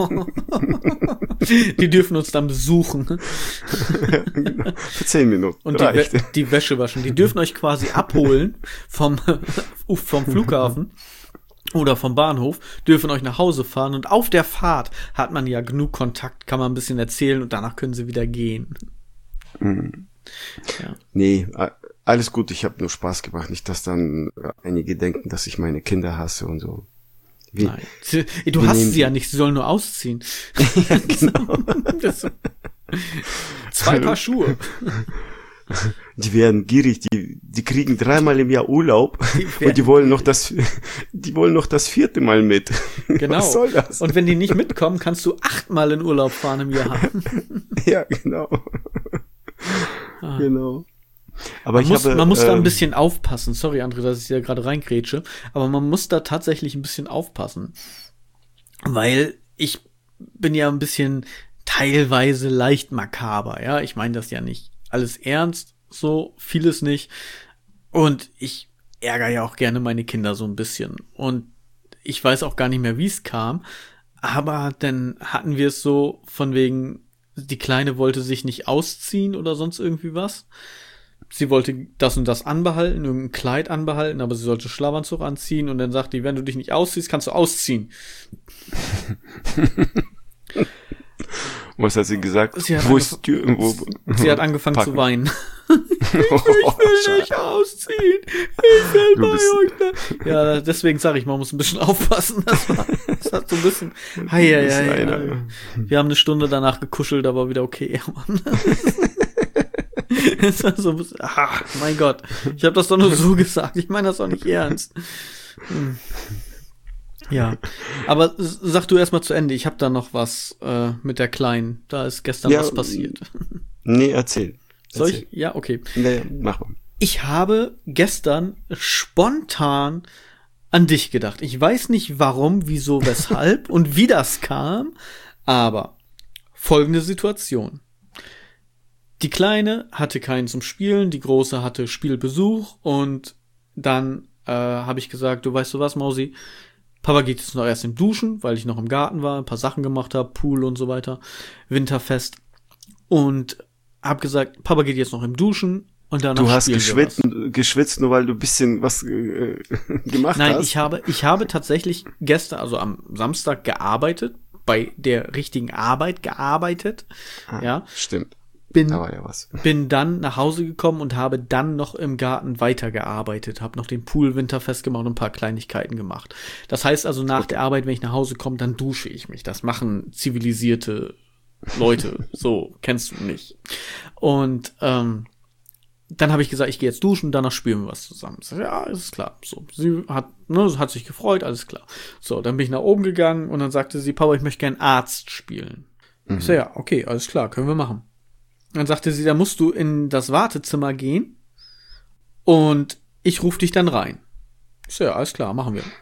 Die dürfen uns dann besuchen Genau. Für zehn Minuten und die, reicht. Wä- die Wäsche waschen. Die dürfen euch quasi abholen vom, vom Flughafen oder vom Bahnhof, dürfen euch nach Hause fahren, und auf der Fahrt hat man ja genug Kontakt, kann man ein bisschen erzählen und danach können sie wieder gehen. Mhm. Ja. Nee, a- alles gut, ich habe nur Spaß gemacht. Nicht, dass dann einige denken, dass ich meine Kinder hasse und so. Wie, Nein. Sie, du wir hast nehmen sie ja nicht, sie sollen nur ausziehen. Ja, genau. Das, zwei Paar Schuhe. Die werden gierig, die, die kriegen dreimal im Jahr Urlaub Die werden und die wollen noch das, die wollen noch das vierte Mal mit. Genau. Was soll das? Und wenn die nicht mitkommen, kannst du achtmal in Urlaub fahren im Jahr. Ja, genau. Ah. Genau. Aber Man ich muss, habe, man muss da ein ähm, bisschen aufpassen. Sorry, André, dass ich da gerade reingrätsche. Aber man muss da tatsächlich ein bisschen aufpassen. Weil ich bin ja ein bisschen teilweise leicht makaber, ja. Ich meine das ja nicht alles ernst, so vieles nicht. Und ich ärgere ja auch gerne meine Kinder so ein bisschen. Und ich weiß auch gar nicht mehr, wie es kam. Aber dann hatten wir es so von wegen, die Kleine wollte sich nicht ausziehen oder sonst irgendwie was. Sie wollte das und das anbehalten, irgendein Kleid anbehalten, aber sie sollte Schlafanzug anziehen, und dann sagt die, wenn du dich nicht ausziehst, kannst du ausziehen. was hat sie gesagt? Sie hat Wo angef- ist die Tür? Wo, Sie hat angefangen Packen. zu weinen. Oh, Ich will nicht ausziehen. Ich will Du bei bist- euch da. Ja, deswegen sage ich, man muss ein bisschen aufpassen. Das, war, das hat so ein bisschen. Hei, hei, Du bist hei, einer. hei. Wir haben eine Stunde danach gekuschelt, aber wieder okay. Mann. Das war so ein bisschen, ach, mein Gott. Ich habe das doch nur so gesagt. Ich meine das doch nicht ernst. Hm. Ja, aber s- sag du erst mal zu Ende. Ich habe da noch was äh, mit der Kleinen. Da ist gestern Ja, was passiert. Nee, erzähl. Soll Erzähl. ich? Ja, okay. Nee, mach mal. Ich habe gestern spontan an dich gedacht. Ich weiß nicht warum, wieso, weshalb und wie das kam, aber folgende Situation. Die Kleine hatte keinen zum Spielen, die Große hatte Spielbesuch, und dann äh, habe ich gesagt, du weißt du was, Mausi, Papa geht jetzt noch erst im Duschen, weil ich noch im Garten war, ein paar Sachen gemacht habe, Pool und so weiter, Winterfest, und hab gesagt, Papa geht jetzt noch im Duschen und danach Du hast spielen wir was. geschwitzt, geschwitzt, nur weil du ein bisschen was äh, gemacht Nein, hast. ich habe, ich habe tatsächlich gestern, also am Samstag gearbeitet, bei der richtigen Arbeit gearbeitet, Ah, ja, Stimmt, bin, da war ja was. bin dann nach Hause gekommen und habe dann noch im Garten weitergearbeitet, habe noch den Pool winterfest gemacht und ein paar Kleinigkeiten gemacht. Das heißt also, nach der Arbeit, wenn ich nach Hause komme, dann dusche ich mich. Das machen zivilisierte Leute, so, kennst du nicht. Und ähm, dann habe ich gesagt, ich gehe jetzt duschen, danach spielen wir was zusammen. Ich sag, ja, ist klar. So, sie hat, ne, hat sich gefreut, alles klar. So, dann bin ich nach oben gegangen und dann sagte sie, Papa, ich möchte gern Arzt spielen. Mhm. Ich sag, ja, okay, alles klar, können wir machen. Dann sagte sie, da musst du in das Wartezimmer gehen und ich rufe dich dann rein. Ich sag, ja, alles klar, machen wir.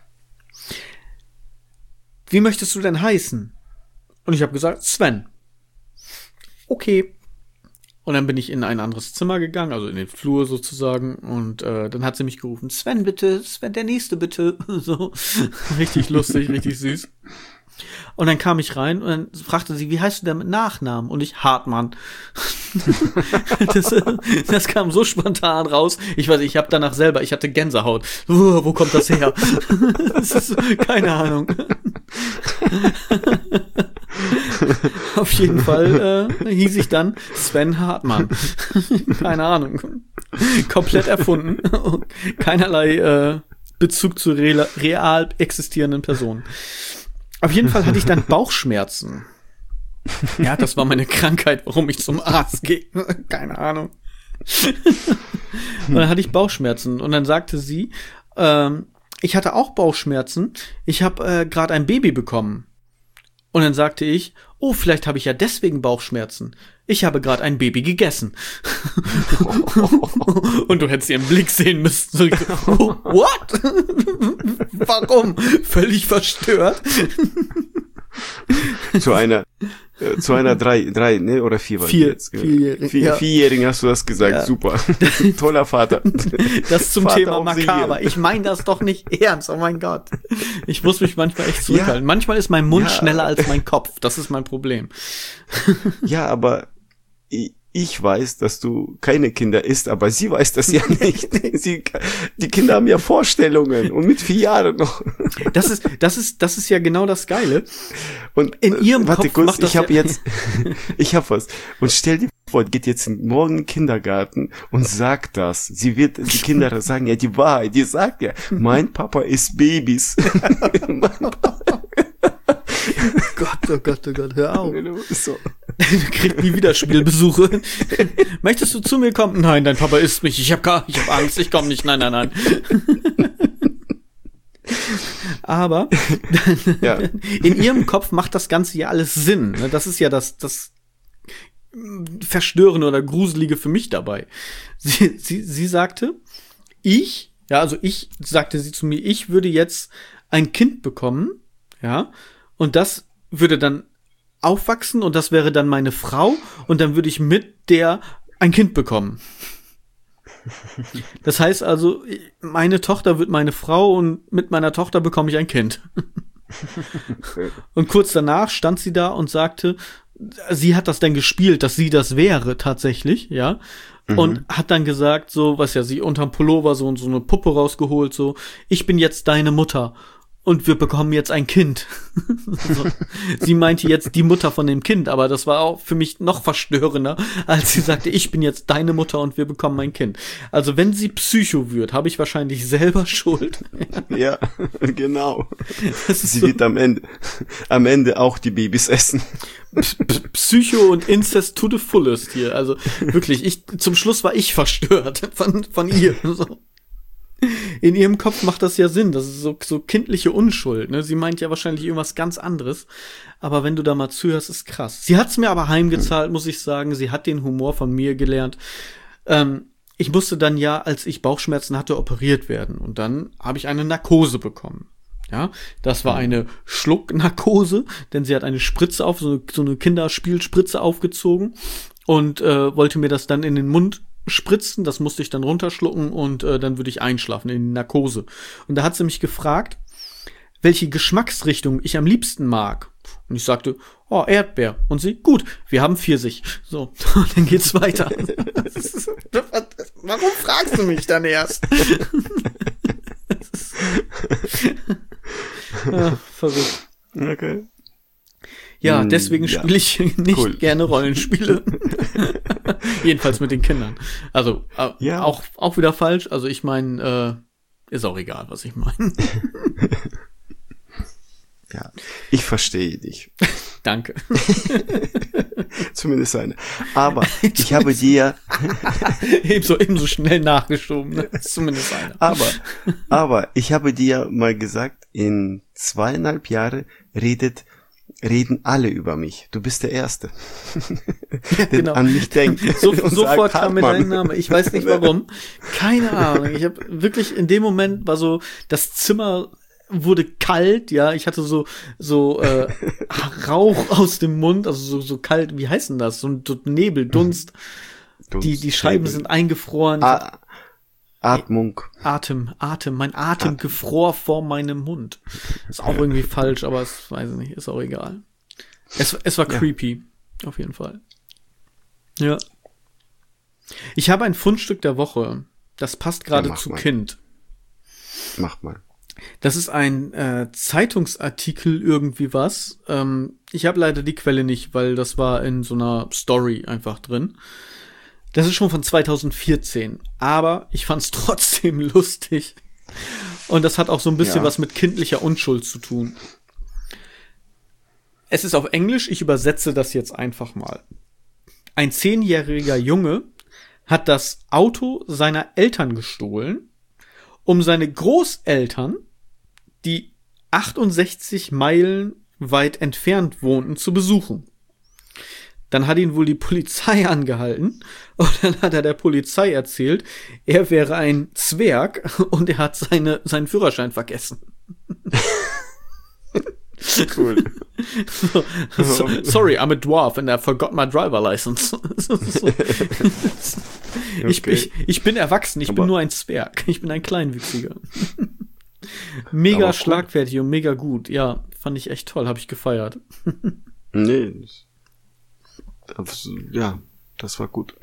Wie möchtest du denn heißen? Und ich habe gesagt, Sven. Okay. und dann bin ich in ein anderes Zimmer gegangen, also in den Flur sozusagen. Und äh, dann hat sie mich gerufen, Sven, bitte, Sven, der Nächste, bitte. So, richtig lustig, richtig süß. Und dann kam ich rein und dann fragte sie, wie heißt du denn mit Nachnamen? Und ich, Hartmann. das, das kam so spontan raus. Ich weiß, ich habe danach selber, ich hatte Gänsehaut. Uh, wo kommt das her? Das ist, keine Ahnung. Auf jeden Fall äh, hieß ich dann Sven Hartmann. Keine Ahnung. Komplett erfunden. Keinerlei äh, Bezug zu real, real existierenden Personen. Auf jeden Fall hatte ich dann Bauchschmerzen. Ja, das war meine Krankheit, warum ich zum Arzt gehe. Keine Ahnung. Und dann hatte ich Bauchschmerzen. Und dann sagte sie, ähm, ich hatte auch Bauchschmerzen. Ich habe äh, gerade ein Baby bekommen. Und dann sagte ich, oh, vielleicht habe ich ja deswegen Bauchschmerzen. Ich habe gerade ein Baby gegessen. Und du hättest ihren Blick sehen müssen. So, oh, what? Warum? Völlig verstört. Zu einer, äh, zu einer drei, drei, ne, oder vier war Vier, jetzt. vierjährigen. Vier, Ja. Vierjährigen hast du das gesagt, Ja. Super. Toller Vater. Das zum Vater Thema auf makaber. Syrien. Ich meine das doch nicht ernst. Oh mein Gott. Ich muss mich manchmal echt zurückhalten. Ja. Manchmal ist mein Mund Ja. schneller als mein Kopf. Das ist mein Problem. Ja, aber ich, ich weiß, dass du keine Kinder isst, aber sie weiß das ja nicht. Sie, die Kinder haben ja Vorstellungen und mit vier Jahren noch. Das ist, das ist, das ist ja genau das Geile. Und In ihrem warte Kopf kurz, macht das ich habe ja- jetzt, ich habe was. Und stell dir vor, geht jetzt morgen in den Kindergarten und sagt das. Sie wird, die Kinder sagen ja die Wahrheit. Die sagt ja, mein Papa isst Babys. Mein Papa, Gott, oh Gott, oh Gott, hör auf. so. Du kriegst nie wieder Spielbesuche. Möchtest du zu mir kommen? Nein, dein Papa isst mich. Ich hab gar, ich hab Angst, ich komme nicht. Nein, nein, nein. Aber Ja. in ihrem Kopf macht das Ganze ja alles Sinn. ne? Das ist ja das, das Verstörende oder Gruselige für mich dabei. Sie, sie, sie sagte, ich, ja, also ich, sagte sie zu mir, ich würde jetzt ein Kind bekommen, ja, und das würde dann aufwachsen und das wäre dann meine Frau und dann würde ich mit der ein Kind bekommen. Das heißt also, meine Tochter wird meine Frau und mit meiner Tochter bekomme ich ein Kind. Und kurz danach stand sie da und sagte, sie hat das dann gespielt, dass sie das wäre tatsächlich, ja. Mhm. Und hat dann gesagt, so, was ja, sie unterm Pullover so, so eine Puppe rausgeholt, so, ich bin jetzt deine Mutter. Und wir bekommen jetzt ein Kind. So. Sie meinte jetzt die Mutter von dem Kind, aber das war auch für mich noch verstörender, als sie sagte, ich bin jetzt deine Mutter und wir bekommen ein Kind. Also wenn sie Psycho wird, habe ich wahrscheinlich selber Schuld. Ja, genau. Das ist Sie so wird am Ende, am Ende auch die Babys essen. P- Psycho und Incest to the fullest hier. Also wirklich, ich zum Schluss war ich verstört von, von ihr. So. In ihrem Kopf macht das ja Sinn. Das ist so, so kindliche Unschuld. Ne? Sie meint ja wahrscheinlich irgendwas ganz anderes. Aber wenn du da mal zuhörst, ist krass. Sie hat's mir aber heimgezahlt, muss ich sagen. Sie hat den Humor von mir gelernt. Ähm, ich musste dann ja, als ich Bauchschmerzen hatte, operiert werden. Und dann habe ich eine Narkose bekommen. Ja, das war eine Schlucknarkose, denn sie hat eine Spritze auf, so eine, so eine Kinderspielspritze aufgezogen und äh, wollte mir das dann in den Mund spritzen, das musste ich dann runterschlucken und äh, dann würde ich einschlafen in die Narkose. Und da hat sie mich gefragt, welche Geschmacksrichtung ich am liebsten mag. Und ich sagte, oh, Erdbeer. Und sie, gut, wir haben Pfirsich. So, und dann geht's weiter. Warum fragst du mich dann erst? Ja, verrückt. Okay. Ja, Mm, deswegen ja. spiele ich nicht Cool. gerne Rollenspiele. Jedenfalls mit den Kindern. Also äh, Ja. auch auch wieder falsch. Also ich meine, äh, ist auch egal, was ich meine. Ja, ich verstehe dich. Danke. Zumindest eine. Aber ich habe dir, ebenso ebenso schnell nachgeschoben. Ne? Zumindest einer. aber, aber ich habe dir mal gesagt, in zweieinhalb Jahre redet, reden alle über mich. Du bist der Erste. Der genau. an mich denkt. So, und sofort sagt, kam mir Hartmann. dein Name. Ich weiß nicht warum. Keine Ahnung. Ich habe wirklich in dem Moment war so das Zimmer wurde kalt, ja, ich hatte so so äh, Rauch aus dem Mund, also so so kalt, wie heißt denn das? So ein Nebel, Dunst. Dunst, die die Scheiben Nebel. sind eingefroren. A- Atmung. Atem, Atem, mein Atem Atem. gefror vor meinem Mund. Ist auch irgendwie falsch, aber es weiß ich nicht, ist auch egal. Es es war Ja. creepy, auf jeden Fall. Ja. Ich habe ein Fundstück der Woche. Das passt gerade Ja, mach zu mal. Kind. Mach mal. Das ist ein äh, Zeitungsartikel irgendwie was. Ähm, ich habe leider die Quelle nicht, weil das war in so einer Story einfach drin. Das ist schon von zweitausendvierzehn, aber ich fand's trotzdem lustig. Und das hat auch so ein bisschen Ja. was mit kindlicher Unschuld zu tun. Es ist auf Englisch, ich übersetze das jetzt einfach mal. Ein zehnjähriger Junge hat das Auto seiner Eltern gestohlen, um seine Großeltern, die achtundsechzig Meilen weit entfernt wohnten, zu besuchen. Dann hat ihn wohl die Polizei angehalten und dann hat er der Polizei erzählt, er wäre ein Zwerg und er hat seine, seinen Führerschein vergessen. Cool. So, so, sorry, I'm a dwarf and I forgot my driver license. So, so. Ich, Okay. ich, ich bin erwachsen, ich Aber- bin nur ein Zwerg. Ich bin ein Kleinwüchsiger. Mega Aber cool. schlagfertig und mega gut. Ja, fand ich echt toll, habe ich gefeiert. Nee. das- das- Ja, das war gut.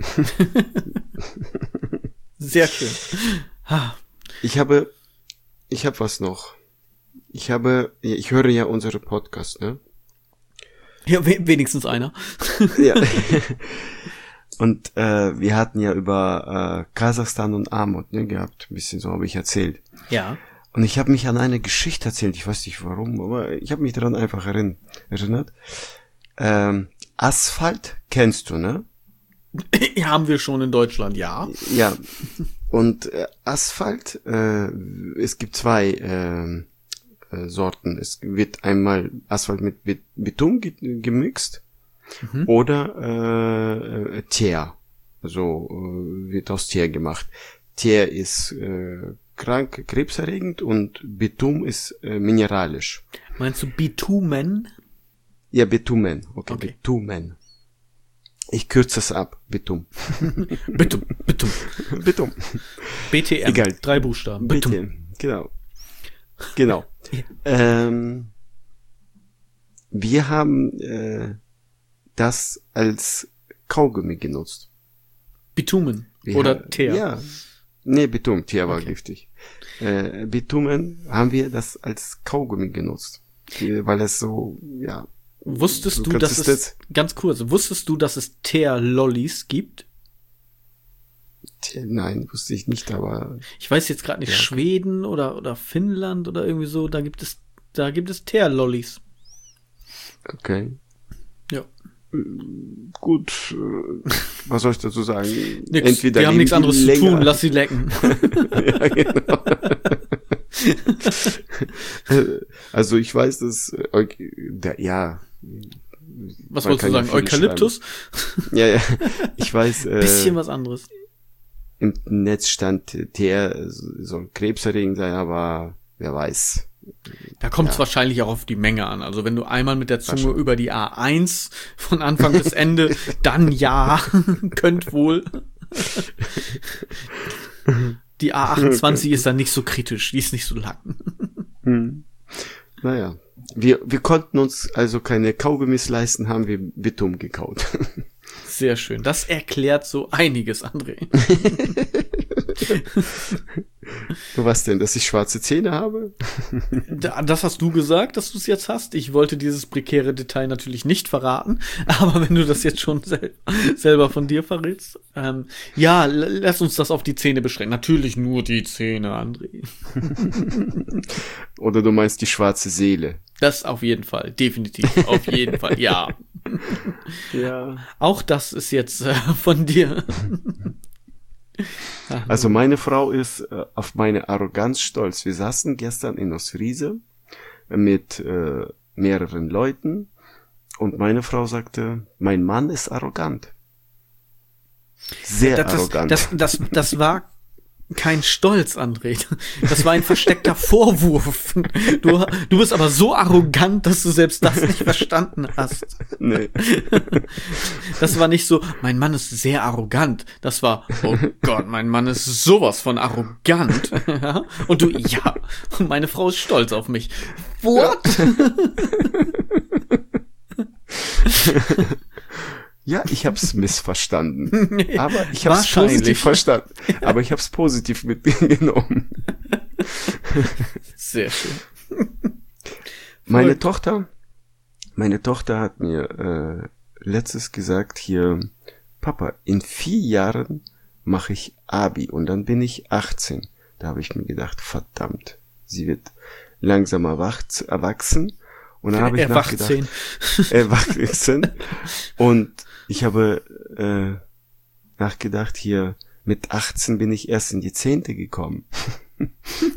Sehr schön. Ah, Ich habe, ich habe was noch. Ich habe, ich höre ja unsere Podcast, ne? ja, we- wenigstens einer. Ja. Und äh, wir hatten ja über äh, Kasachstan und Armut, ne, gehabt. Ein bisschen so habe ich erzählt. Ja. Und ich habe mich an eine Geschichte erzählt, ich weiß nicht warum, aber ich habe mich daran einfach erinn- erinnert. Ähm, Asphalt kennst du, ne? Haben wir schon in Deutschland, ja. Ja. Und äh, Asphalt, äh, es gibt zwei äh, äh, Sorten. Es wird einmal Asphalt mit Bet- Beton ge gemixt Mhm. oder äh, äh, Teer. Also äh, wird aus Teer gemacht. Teer ist äh, krank, krebserregend und Beton ist äh, mineralisch. Meinst du Bitumen? Ja, Bitumen. Okay, Okay. Bitumen. Ich kürze es ab. Bitum. Bitum, Bitum. Bitum. B T M. Egal. Drei Buchstaben. Bitum. Bitte. Genau. Genau. Ja. ähm, wir haben äh, das als Kaugummi genutzt. Bitumen. Wir Oder ha- Teer. Ja. Nee, Bitum. Teer war Okay. giftig. Äh, Bitumen haben wir das als Kaugummi genutzt. Die- Weil es so, ja. Wusstest du, kannst dass es es, ganz kurz, wusstest du, dass es Teer-Lollis gibt? Teer, nein, wusste ich nicht, aber Ich weiß jetzt gerade nicht, Ja, okay. Schweden oder, oder Finnland oder irgendwie so, da gibt es, da gibt es Teer-Lollis. okay. Ja. Gut, äh, was soll ich dazu sagen? Nix, Entweder die haben leben nichts anderes zu länger- tun, lass sie lecken. Ja, genau. Also ich weiß, dass äh, Eu- der, ja. Was man wolltest du kann ja sagen? viel Eukalyptus? schreiben. Ja, ja. Ich weiß, äh, Bisschen was anderes. im Netz stand, der soll krebserregend sein, aber wer weiß. Da kommt es Ja. wahrscheinlich auch auf die Menge an. Also wenn du einmal mit der Zunge Wahrscheinlich. über die A eins von Anfang bis Ende, dann ja, könnt wohl. Die A achtundzwanzig ist dann nicht so kritisch, die ist nicht so lang. Hm. Naja. Wir, wir konnten uns also keine Kaugummis leisten, haben wir Bitum gekaut. Sehr schön. Das erklärt so einiges, André. Was denn, dass ich schwarze Zähne habe? Da- Das hast du gesagt, dass du es jetzt hast. Ich wollte dieses prekäre Detail natürlich nicht verraten, aber wenn du das jetzt schon sel selber von dir verrätst, ähm, ja, l- lass uns das auf die Zähne beschränken. Natürlich nur die Zähne, André. Oder du meinst die schwarze Seele? Das auf jeden Fall, definitiv, auf jeden Fall, ja. Ja. Auch das ist jetzt äh, von dir. Also meine Frau ist äh, auf meine Arroganz stolz. Wir saßen gestern in Ostfriese mit äh, mehreren Leuten und meine Frau sagte, mein Mann ist arrogant. Sehr das, arrogant. Das, das, das, das war kein Stolz, André. Das war ein versteckter Vorwurf. Du, du bist aber so arrogant, dass du selbst das nicht verstanden hast. Nee. Das war nicht so, mein Mann ist sehr arrogant. Das war, oh Gott, mein Mann ist sowas von arrogant. Und du, ja, meine Frau ist stolz auf mich. What? Ja, ich hab's missverstanden. Aber ich hab's Wahrscheinlich. positiv verstanden. Aber ich hab's positiv mitgenommen. Sehr schön. Meine Verrückt. Tochter, meine Tochter hat mir äh, letztes gesagt hier, Papa, in vier Jahren mache ich Abi und dann bin ich achtzehn. Da habe ich mir gedacht, verdammt, sie wird langsam erwachs- erwachsen. Und dann habe ich Erwachsen. nachgedacht, erwachsen. Und ich habe äh, nachgedacht, hier mit achtzehn bin ich erst in die Zehnte gekommen. Mit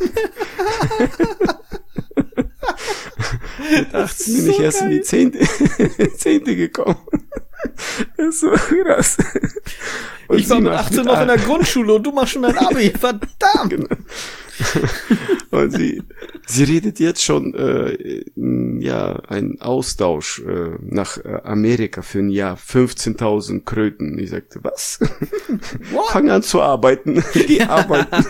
achtzehn bin ich So erst geil. in die Zehnte, Zehnte gekommen. Das ist so krass. Und Ich war sie mit macht achtzehn mit noch in der Grundschule und du machst schon dein Abi. Verdammt. Genau. Und sie, sie redet jetzt schon, äh, ja, ein Austausch äh, nach äh, Amerika für ein Jahr, fünfzehntausend Kröten. Ich sagte, was? Fang an zu arbeiten. Geh arbeiten.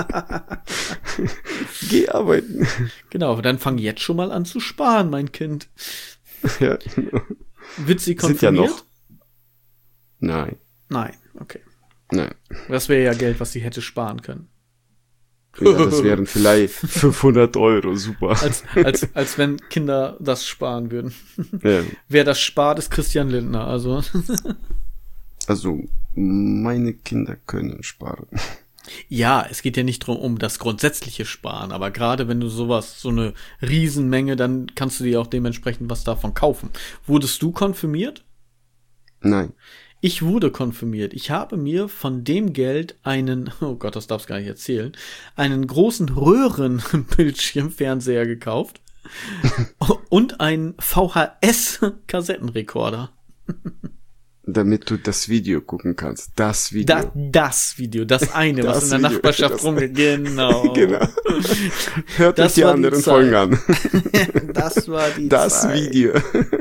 Geh arbeiten. Genau, dann fang jetzt schon mal an zu sparen, mein Kind. Ja, genau. Wird sie Sind ja konfirmiert? noch. Nein, Nein, okay. nein. Das wäre ja Geld, was sie hätte sparen können. Ja, das wären vielleicht fünfhundert Euro, super. Als, als, als wenn Kinder das sparen würden. Ja. Wer das spart, ist Christian Lindner, also. Also, meine Kinder können sparen. Ja, es geht ja nicht drum um das grundsätzliche Sparen, aber gerade wenn du sowas, so eine Riesenmenge, dann kannst du dir auch dementsprechend was davon kaufen. Wurdest du konfirmiert? Nein. Ich wurde konfirmiert. Ich habe mir von dem Geld einen, oh Gott, das darf's gar nicht erzählen, einen großen Röhrenbildschirmfernseher gekauft und einen V H S-Kassettenrekorder. Damit du das Video gucken kannst. Das Video. Da, das Video, das eine, Das was in der Video, Nachbarschaft das- rumgeht. Genau. Genau. Hört Das euch die war die anderen Zeit. Folgen an. Das war die Das Zeit. Video.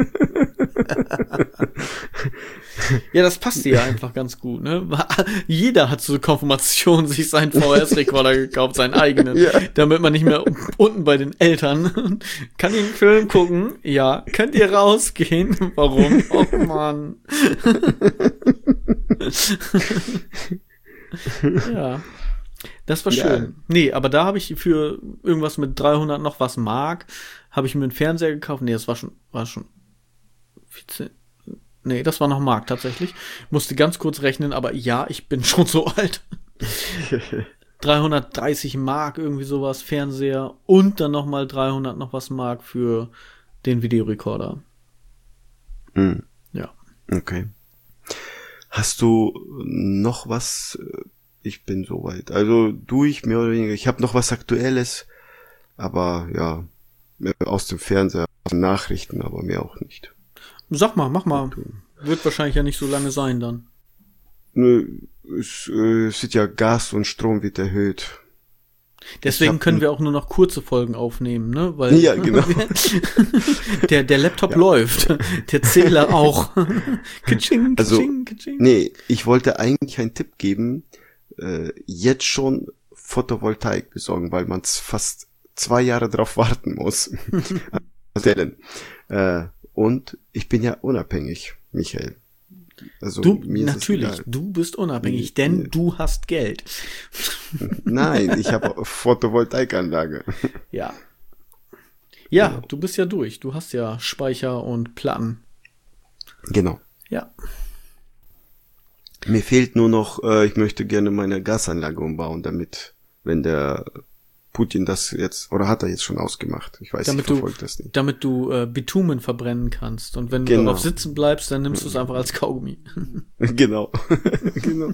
Ja, das passte ja einfach ganz gut, ne? Jeder hat zur Konfirmation sich seinen V H S-Rekorder gekauft, seinen eigenen, Ja. damit man nicht mehr unten bei den Eltern kann den Film gucken. Ja, könnt ihr rausgehen? Warum? Oh Mann. Ja. Das war Ja. schön. Nee, aber da habe ich für irgendwas mit dreihundert noch was Mark, habe ich mir einen Fernseher gekauft. Nee, das war schon, war schon vierzehn. Nee, das war noch Mark tatsächlich. Musste ganz kurz rechnen, aber ja, ich bin schon so alt. dreihundertdreißig Mark, irgendwie sowas, Fernseher und dann nochmal dreihundert noch was Mark für den Videorekorder. Hm, Ja. okay. Hast du noch was? Ich bin soweit. Also durch, mehr oder weniger. Ich habe noch was Aktuelles, aber ja, aus dem Fernseher, aus den Nachrichten, aber mehr auch nicht. Sag mal, mach mal. Wird wahrscheinlich ja nicht so lange sein dann. Nö, es, äh, es wird ja Gas und Strom wird erhöht. Deswegen hab können n- wir auch nur noch kurze Folgen aufnehmen, ne? Weil Ja, genau. der, der Laptop läuft. Der Zähler auch. Kitsching, Also, kitsching, kitsching. Nee, ich wollte eigentlich einen Tipp geben, äh, jetzt schon Photovoltaik besorgen, weil man fast zwei Jahre drauf warten muss. Stellen. äh, und ich bin ja unabhängig, Michael. Also Du, mir ist es natürlich, egal. du bist unabhängig, Nee, denn nee. du hast Geld. Nein, ich habe Photovoltaikanlage. Ja. Ja, Genau. du bist ja durch. Du hast ja Speicher und Platten. Genau. Ja. Mir fehlt nur noch, äh, ich möchte gerne meine Gasanlage umbauen, damit, wenn der Putin das jetzt, oder hat er jetzt schon ausgemacht? Ich weiß, Damit ich du- verfolge das nicht. Damit du äh, Bitumen verbrennen kannst. Und wenn du Genau. darauf sitzen bleibst, dann nimmst du es einfach als Kaugummi. Genau. Genau.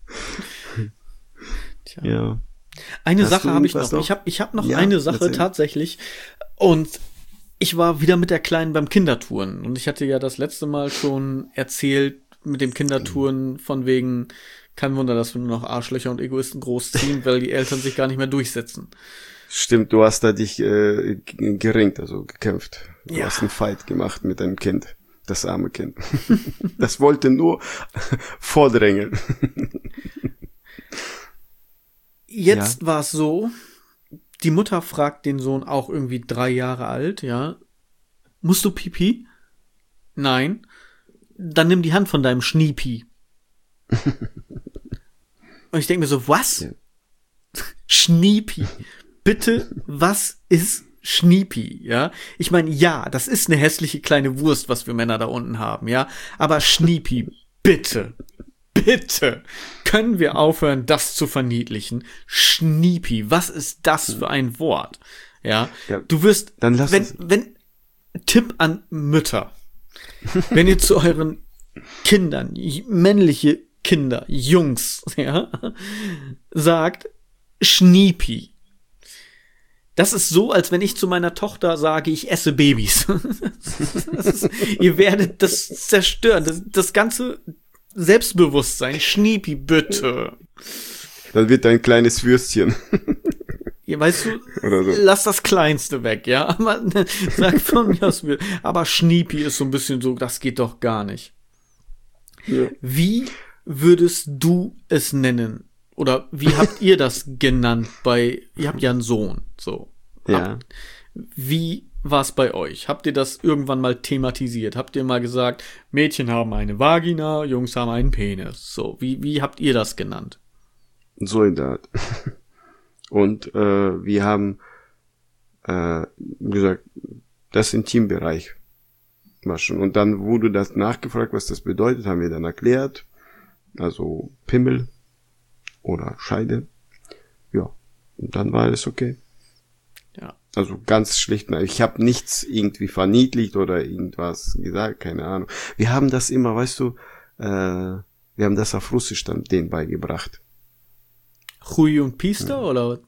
Tja. Ja. Eine Hast Sache du habe ich irgendwas noch. noch? Ich habe ich hab noch Ja, eine Sache erzähl. tatsächlich. Und ich war wieder mit der Kleinen beim Kindertouren. Und ich hatte ja das letzte Mal schon erzählt mit dem Kindertouren von wegen Kein Wunder, dass wir nur noch Arschlöcher und Egoisten großziehen, weil die Eltern sich gar nicht mehr durchsetzen. Stimmt, du hast da dich äh, geringt, also gekämpft. Du Ja. hast einen Fight gemacht mit deinem Kind. Das arme Kind. Das wollte nur vordrängeln. Jetzt war es so, die Mutter fragt den Sohn auch irgendwie drei Jahre alt, ja. Musst du Pipi? Nein. Dann nimm die Hand von deinem Schniepi. Und ich denke mir so, was? Ja. Schniepi. Bitte, was ist Schniepi, ja? Ich meine, ja, das ist eine hässliche kleine Wurst, was wir Männer da unten haben, ja? Aber Schniepi, bitte, bitte, können wir aufhören, das zu verniedlichen? Schniepi, was ist das für ein Wort? Ja, Ja, du wirst, dann lass wenn, es. wenn, Tipp an Mütter, wenn ihr zu euren Kindern, j- männliche Kinder, Jungs, ja, sagt, Schniepi. Das ist so, als wenn ich zu meiner Tochter sage, ich esse Babys. Das ist, ihr werdet das zerstören, das, das ganze Selbstbewusstsein. Schniepi, bitte. Dann wird ein kleines Würstchen. Ja, weißt du, Oder so. lass das Kleinste weg, ja. Aber, sag von mir aus, aber Schniepi ist so ein bisschen so, das geht doch gar nicht. Ja. Wie würdest du es nennen? Oder wie habt ihr das genannt bei, ihr habt ja einen Sohn, so. Ja. Habt, wie war es bei euch? Habt ihr das irgendwann mal thematisiert? Habt ihr mal gesagt, Mädchen haben eine Vagina, Jungs haben einen Penis? So, wie, wie habt ihr das genannt? So in der Art. Und äh, wir haben äh, gesagt, das Intimbereich war schon. Und dann wurde das nachgefragt, was das bedeutet, haben wir dann erklärt. Also Pimmel oder Scheide. Ja, und dann war alles okay. Ja. Also ganz schlicht. Ich habe nichts irgendwie verniedlicht oder irgendwas gesagt, keine Ahnung. Wir haben das immer, weißt du, äh, wir haben das auf Russisch dann denen beigebracht. Chui und Pister, oder?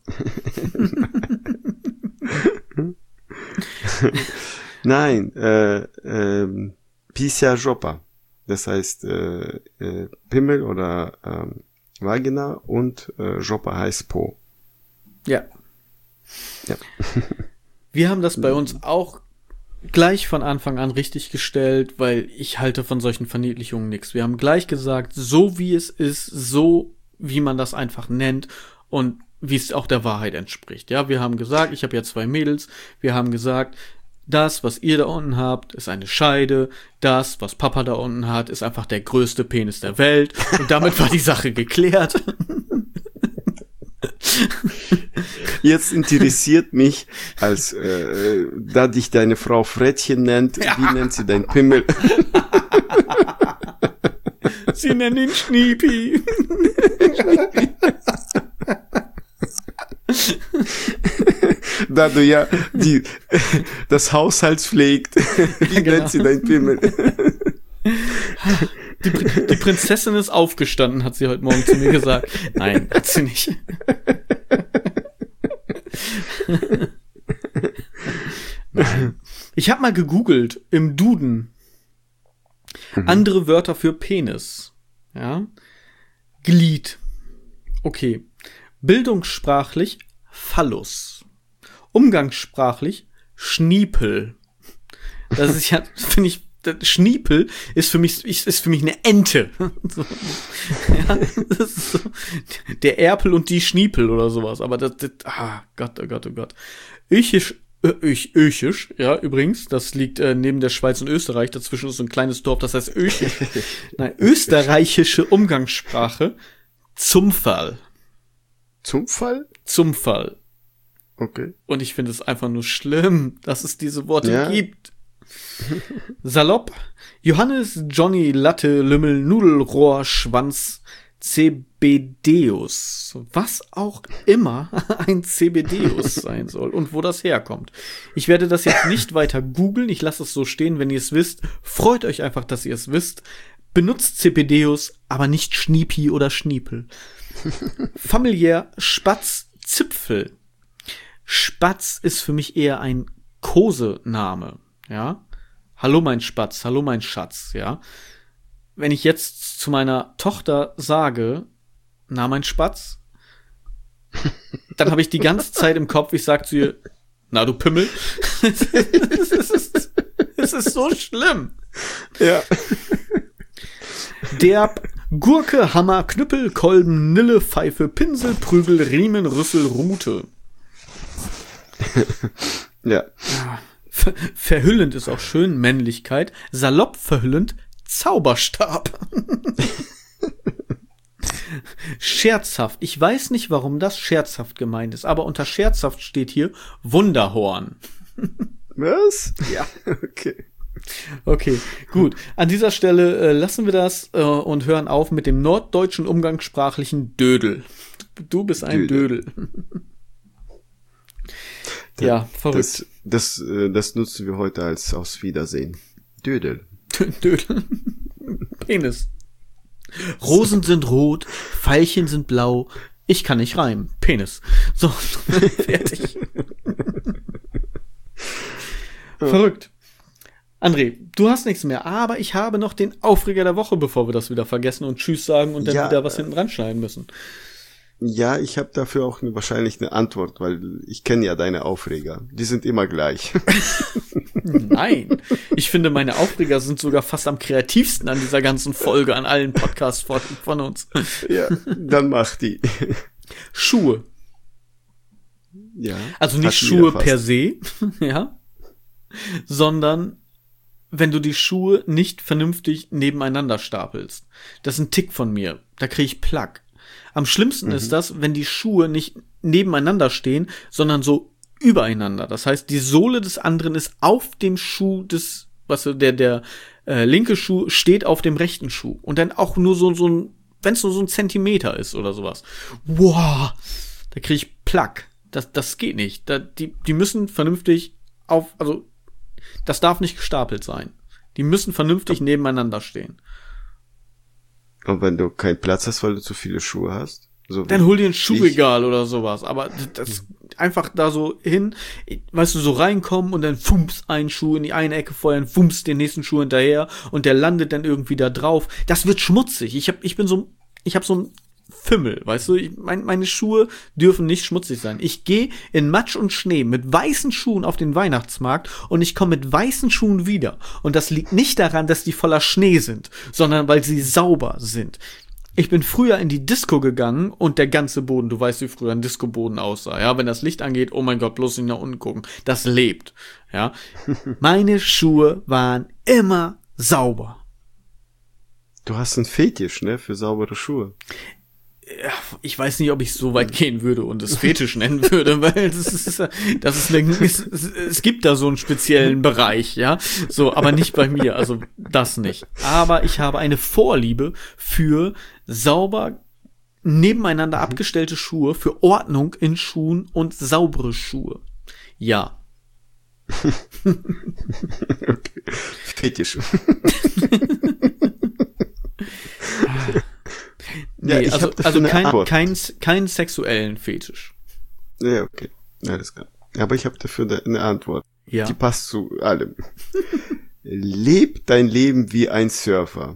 Nein, äh, ähm, Pisia Jopa. Das heißt äh, äh, Pimmel oder ähm, Vagina und äh, Jopa heißt Po. Ja. Ja. Wir haben das bei uns auch gleich von Anfang an richtig gestellt, weil ich halte von solchen Verniedlichungen nichts. Wir haben gleich gesagt, so wie es ist, so wie man das einfach nennt und wie es auch der Wahrheit entspricht. Ja, wir haben gesagt, ich habe ja zwei Mädels, wir haben gesagt, das, was ihr da unten habt, ist eine Scheide, das, was Papa da unten hat, ist einfach der größte Penis der Welt und damit war die Sache geklärt. Jetzt interessiert mich, als äh, da dich deine Frau Frettchen nennt, Ja. wie nennt sie dein Pimmel? Sie nennen ihn Schniepi. Da du ja die das Haushalts pflegt, wie genau. nennt sie dein Pimmel? Die, Prin- die Prinzessin ist aufgestanden, hat sie heute Morgen zu mir gesagt. Nein, hat sie nicht. Nein. Ich habe mal gegoogelt im Duden. Andere Wörter für Penis. Ja. Glied. Okay. Bildungssprachlich Phallus. Umgangssprachlich Schniepel. Das ist ja, finde ich, das Schniepel ist für mich, ist für mich eine Ente. So. Ja, das ist so. Der Erpel und die Schniepel oder sowas. Aber das, das ah, Gott, oh Gott, oh Gott. Öchisch, Ö- Öch, Öchisch, ja, übrigens, das liegt äh, neben der Schweiz und Österreich. Dazwischen ist so ein kleines Dorf, das heißt Öchisch. Nein, österreichische Umgangssprache. Zumpferl. Zum Fall? Zumpferl. Okay. Und ich finde es einfach nur schlimm, dass es diese Worte Ja. gibt. Salopp. Johannes, Johnny, Latte, Lümmel, Nudelrohr, Schwanz, Zebedeus. Was auch immer ein Zebedeus sein soll und wo das herkommt. Ich werde das jetzt nicht weiter googeln. Ich lasse es so stehen, wenn ihr es wisst. Freut euch einfach, dass ihr es wisst. Benutzt Zebedeus, aber nicht Schniepi oder Schniepel. Familiär Spatz, Zipfel. Spatz ist für mich eher ein Kosename, ja. Hallo mein Spatz, hallo mein Schatz, ja. Wenn ich jetzt zu meiner Tochter sage, Na, mein Spatz? Dann habe ich die ganze Zeit im Kopf, ich sag zu ihr, na, du Pimmel. Es ist, es ist so schlimm. Ja. Derb, Gurke, Hammer, Knüppel, Kolben, Nille, Pfeife, Pinsel, Prügel, Riemen, Rüssel, Rute. Ja. Ver- verhüllend ist auch schön, Männlichkeit. Salopp verhüllend, Zauberstab. Scherzhaft. Ich weiß nicht, warum das scherzhaft gemeint ist, aber unter scherzhaft steht hier Wunderhorn. Was? Ja. Okay. Okay, gut. An dieser Stelle äh, lassen wir das äh, und hören auf mit dem norddeutschen umgangssprachlichen Dödel. Du bist ein Dödel. Dödel. Ja, verrückt. Das, das, äh, das nutzen wir heute als Aufs Wiedersehen. Dödel. Dödel. Penis. Rosen sind rot, Veilchen sind blau. Ich kann nicht reimen. Penis. So, fertig. Verrückt. André, du hast nichts mehr, aber ich habe noch den Aufreger der Woche, bevor wir das wieder vergessen und Tschüss sagen und dann Ja, wieder was hinten ranschneiden müssen. Ja, ich habe dafür auch eine, wahrscheinlich eine Antwort, weil ich kenne ja deine Aufreger. Die sind immer gleich. Nein, ich finde, meine Aufreger sind sogar fast am kreativsten an dieser ganzen Folge, an allen Podcasts von, von uns. Ja, dann mach die. Schuhe. Ja. Also nicht Schuhe per se, ja, sondern wenn du die Schuhe nicht vernünftig nebeneinander stapelst. Das ist ein Tick von mir. Da kriege ich Plack. Am schlimmsten mhm. ist das, wenn die Schuhe nicht nebeneinander stehen, sondern so übereinander. Das heißt, die Sohle des anderen ist auf dem Schuh des, was der der äh, linke Schuh steht auf dem rechten Schuh und dann auch nur so so ein, wenn es nur so ein Zentimeter ist oder sowas. Wow, da kriege ich Plack. Das das geht nicht. Da, die die müssen vernünftig auf, also das darf nicht gestapelt sein. Die müssen vernünftig ja. nebeneinander stehen. Und wenn du keinen Platz hast, weil du zu viele Schuhe hast? So dann hol dir ein Schuhregal oder sowas. Aber das einfach da so hin, weißt du, so reinkommen und dann fumps einen Schuh in die eine Ecke feuern, fumps den nächsten Schuh hinterher und der landet dann irgendwie da drauf. Das wird schmutzig. Ich hab, ich bin so, ich hab so ein Fimmel, weißt du, ich, mein, meine Schuhe dürfen nicht schmutzig sein. Ich gehe in Matsch und Schnee mit weißen Schuhen auf den Weihnachtsmarkt und ich komme mit weißen Schuhen wieder. Und das liegt nicht daran, dass die voller Schnee sind, sondern weil sie sauber sind. Ich bin früher in die Disco gegangen und der ganze Boden, du weißt, wie früher ein Disco-Boden aussah, ja, wenn das Licht angeht, oh mein Gott, bloß nicht nach unten gucken, das lebt, ja. Meine Schuhe waren immer sauber. Du hast einen Fetisch, ne, für saubere Schuhe. Ja, ich weiß nicht, ob ich so weit gehen würde und es Fetisch nennen würde, weil das ist, das ist eine, es, es gibt da so einen speziellen Bereich, ja, so, aber nicht bei mir, also das nicht. Aber ich habe eine Vorliebe für sauber nebeneinander mhm. abgestellte Schuhe, für Ordnung in Schuhen und saubere Schuhe. Ja. Okay. Fetisch. Nee, ja, also, also kein, kein, kein sexuellen Fetisch. Ja, okay. Alles klar. Aber ich habe dafür eine Antwort. Ja. Die passt zu allem. Leb dein Leben wie ein Surfer.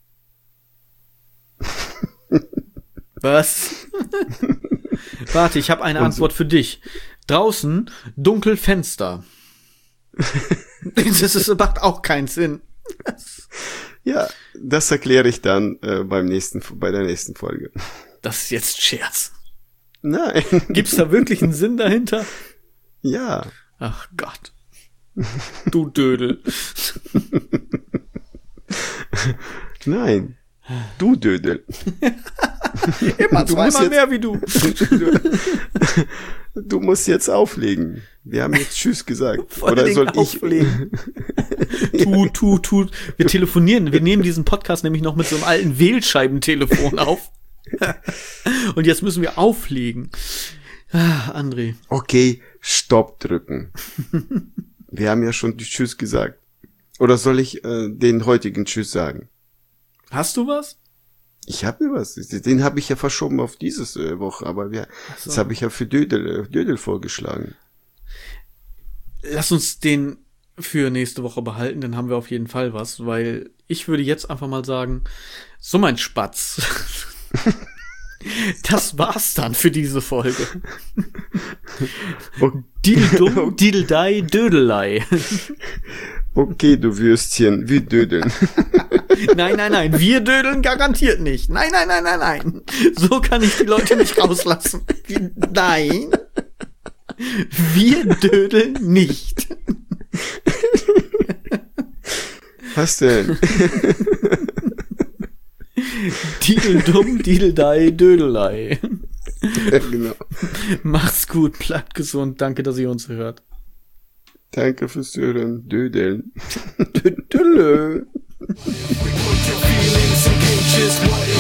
Was? Warte, ich habe eine Und Antwort so. für dich. Draußen, dunkel Fenster. Das ist, macht auch keinen Sinn. Ja, das erkläre ich dann äh, beim nächsten, bei der nächsten Folge. Das ist jetzt Scherz. Nein. Gibt's da wirklich einen Sinn dahinter? Ja. Ach Gott. Du Dödel. Nein. Du Dödel. Immer zweimal mehr wie du. Du musst jetzt auflegen. Wir haben jetzt Tschüss gesagt. Vor Oder soll ich auflegen? tu, tu, tu. Wir telefonieren. Wir nehmen diesen Podcast nämlich noch mit so einem alten Wählscheibentelefon auf. Und jetzt müssen wir auflegen. Ah, André. Okay, Stopp drücken. Wir haben ja schon die Tschüss gesagt. Oder soll ich äh, den heutigen Tschüss sagen? Hast du was? Ich habe was. Den habe ich ja verschoben auf diese äh, Woche, aber wir, so. Das habe ich ja für Dödel, äh, Dödel vorgeschlagen. Lass uns den für nächste Woche behalten, dann haben wir auf jeden Fall was, weil ich würde jetzt einfach mal sagen, so mein Spatz. Das war's dann für diese Folge. Dideldum, Dideldei, Dödelei. Okay, du Würstchen, wir dödeln. Nein, nein, nein, wir dödeln garantiert nicht. Nein, nein, nein, nein, nein. So kann ich die Leute nicht rauslassen. Nein. Wir dödeln nicht. Was denn? Dideldum, Dideldei, Dödelei. Ja, genau. Macht's gut, bleibt gesund. Danke, dass ihr uns hört. Danke fürs Hören. Dödeln. Dödelö. Put your feelings in cages, what